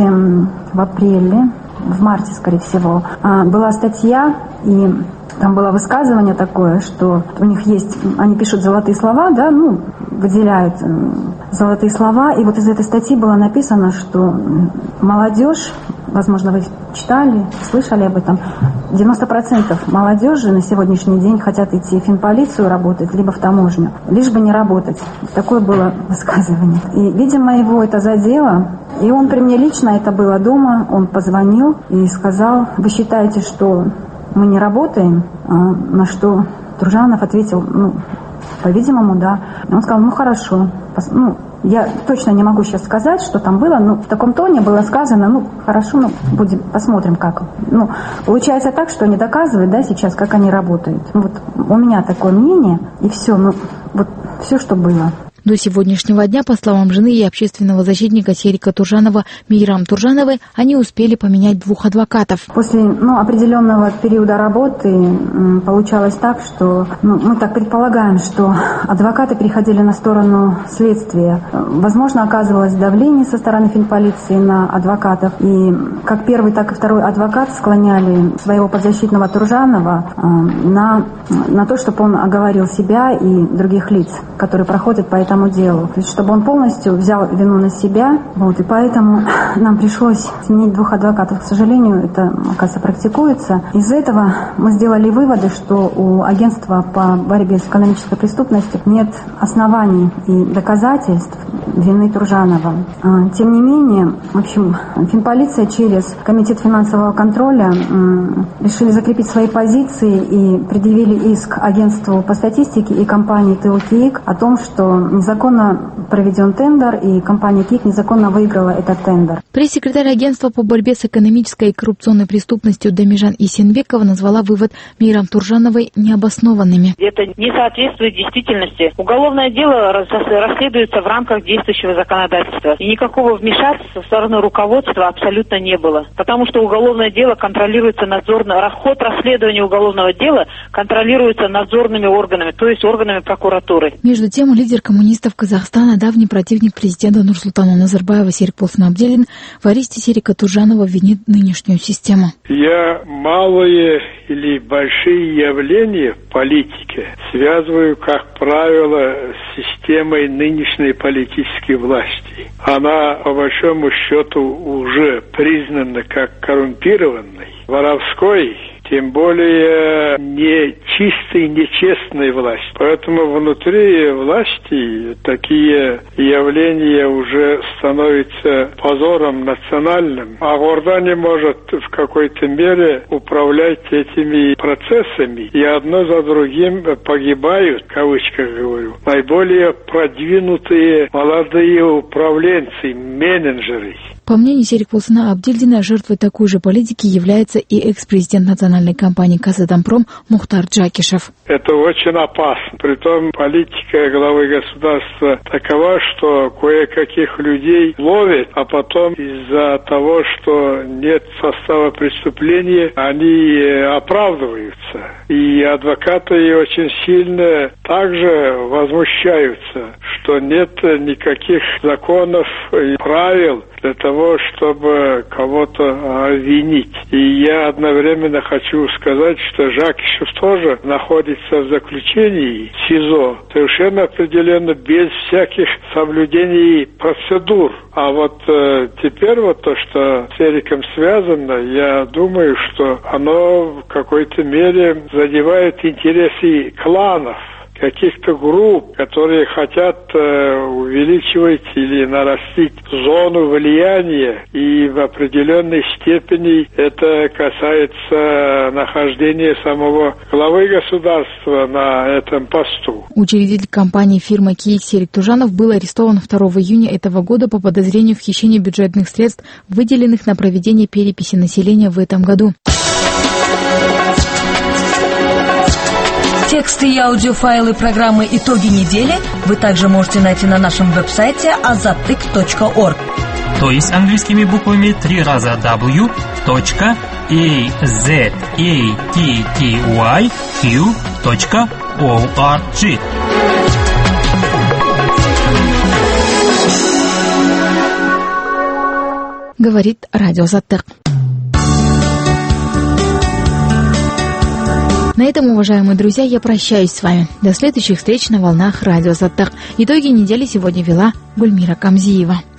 марте, скорее всего, была статья, и там было высказывание такое, что у них есть, они пишут золотые слова, да, выделяют золотые слова, и вот из этой статьи было написано, что молодежь, возможно, вы читали, слышали об этом, 90% молодежи на сегодняшний день хотят идти в финполицию работать, либо в таможню, лишь бы не работать. Такое было высказывание. И, видимо, его это задело, и он при мне лично, это было дома, он позвонил и сказал: вы считаете, что мы не работаем? На что Туржанов ответил: по-видимому, да. Он сказал: хорошо. Я точно не могу сейчас сказать, что там было, но в таком тоне было сказано: хорошо, посмотрим как. Получается так, что они доказывают, да, сейчас, как они работают. Вот у меня такое мнение, и все, вот все, что было. До сегодняшнего дня, по словам жены и общественного защитника Серика Туржанова Мейрам Туржановой, они успели поменять 2 адвокатов. После определенного периода работы получалось так, что мы так предполагаем, что адвокаты переходили на сторону следствия. Возможно, оказывалось давление со стороны финполиции на адвокатов. И как первый, так и второй адвокат склоняли своего подзащитного Туржанова на то, чтобы он оговорил себя и других лиц, которые проходят по этому делу. То есть, чтобы он полностью взял вину на себя. И поэтому нам пришлось сменить 2 адвокатов. К сожалению, это, оказывается, практикуется. Из-за этого мы сделали выводы, что у агентства по борьбе с экономической преступностью нет оснований и доказательств вины Туржанова. Тем не менее, в общем, финполиция через Комитет финансового контроля решили закрепить свои позиции и предъявили иск агентству по статистике и компании ТО КИИК о том, что незаконно проведен тендер, и компания КИИК незаконно выиграла этот тендер. Пресс-секретарь агентства по борьбе с экономической и коррупционной преступностью Дамижан Исенбекова назвала вывод Мейрам Туржановой необоснованными. Это не соответствует действительности. Уголовное дело расследуется в рамках действующего законодательства. И никакого вмешательства со стороны руководства абсолютно не было. Потому что уголовное дело контролируется расход расследования уголовного дела контролируется надзорными органами, то есть органами прокуратуры. Между тем, лидер коммунистической коммунистов Казахстана, давний противник президента Нурсултана Назарбаева Серик Болсын Абдиллин в аресте Серика Туржанова винит нынешнюю систему. Я малые или большие явления в политике связываю, как правило, с системой нынешней политической власти. Она, по большому счету, уже признана как коррумпированной, воровской, тем более нечистой, нечестной власти. Поэтому внутри власти такие явления уже становятся позором национальным. А Орда не может в какой-то мере управлять этими процессами. И одно за другим погибают, в кавычках говорю, наиболее продвинутые молодые управленцы, менеджеры. По мнению Серика Болсына Абдильдина, жертвой такой же политики является и экс-президент национальной компании «Казатомпром» Мухтар Джакишев. Это очень опасно. Притом политика главы государства такова, что кое-каких людей ловят, а потом из-за того, что нет состава преступления, они оправдываются. И адвокаты очень сильно также возмущаются, что нет никаких законов и правил для того, чтобы кого-то обвинить. И я одновременно хочу сказать, что Жакишев тоже находится в заключении СИЗО, совершенно определенно без всяких соблюдений процедур. А вот теперь вот то, что с Сериком связано, я думаю, что оно в какой-то мере задевает интересы кланов, каких-то групп, которые хотят увеличивать или нарастить зону влияния, и в определенной степени это касается нахождения самого главы государства на этом посту. Учредитель компании фирмы «Киик» Серик Туржанов был арестован 2 июня этого года по подозрению в хищении бюджетных средств, выделенных на проведение переписи населения в этом году. Тексты и аудиофайлы программы «Итоги недели» вы также можете найти на нашем веб-сайте azattyk.org. То есть английскими буквами 3 раза w.azattyq.org. Говорит радио Азаттык. На этом, уважаемые друзья, я прощаюсь с вами. До следующих встреч на волнах радио Азаттык. Итоги недели сегодня вела Гульмира Камзиева.